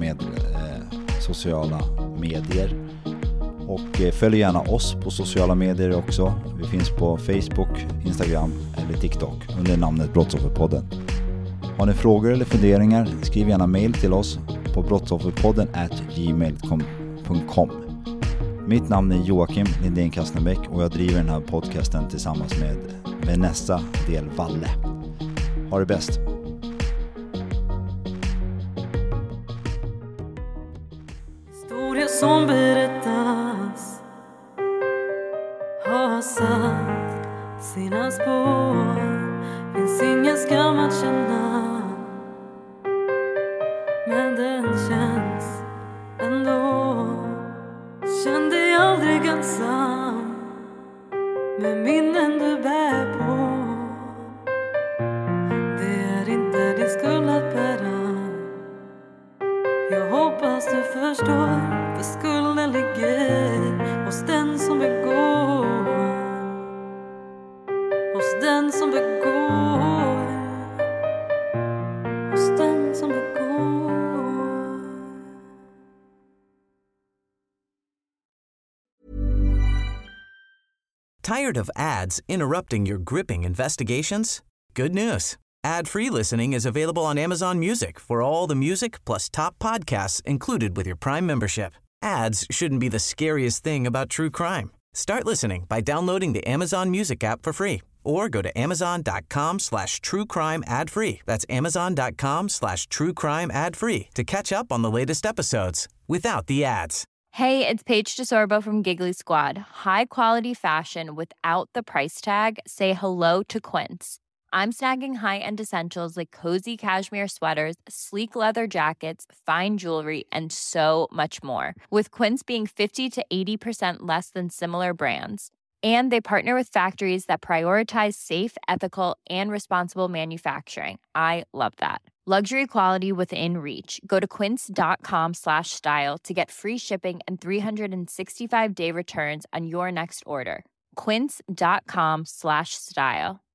medier. Och följ gärna oss på sociala medier också. Vi finns på Facebook, Instagram eller TikTok under namnet Brottsofferpodden. Har ni frågor eller funderingar, skriv gärna mail till oss på brottsofferpodden@gmail.com. Mitt namn är Joakim Lindén Kastnerbäck och jag driver den här podcasten tillsammans med Vanessa Del Valle. Ha det bäst! Historia som berättas har satt sina spår. Finns ingen skam att känna, men den känns ändå. Känn dig aldrig ensam med minnen du bär på. Det är inte din skuld att bära. Jag hoppas du förstår, för skulden ligger hos den som begår. Hos den som begår. Hos den som begår. Tired of ads interrupting your gripping investigations? Good news. Ad-free listening is available on Amazon Music for all the music plus top podcasts included with your Prime membership. Ads shouldn't be the scariest thing about true crime. Start listening by downloading the Amazon Music app for free or go to amazon.com/truecrime ad free. That's amazon.com/truecrime ad free to catch up on the latest episodes without the ads. Hey, it's Paige DeSorbo from Giggly Squad. High quality fashion without the price tag. Say hello to Quince. I'm snagging high-end essentials like cozy cashmere sweaters, sleek leather jackets, fine jewelry, and so much more. With Quince being 50 to 80% less than similar brands. And they partner with factories that prioritize safe, ethical, and responsible manufacturing. I love that. Luxury quality within reach. Go to quince.com/style to get free shipping and 365-day returns on your next order. Quince.com/style.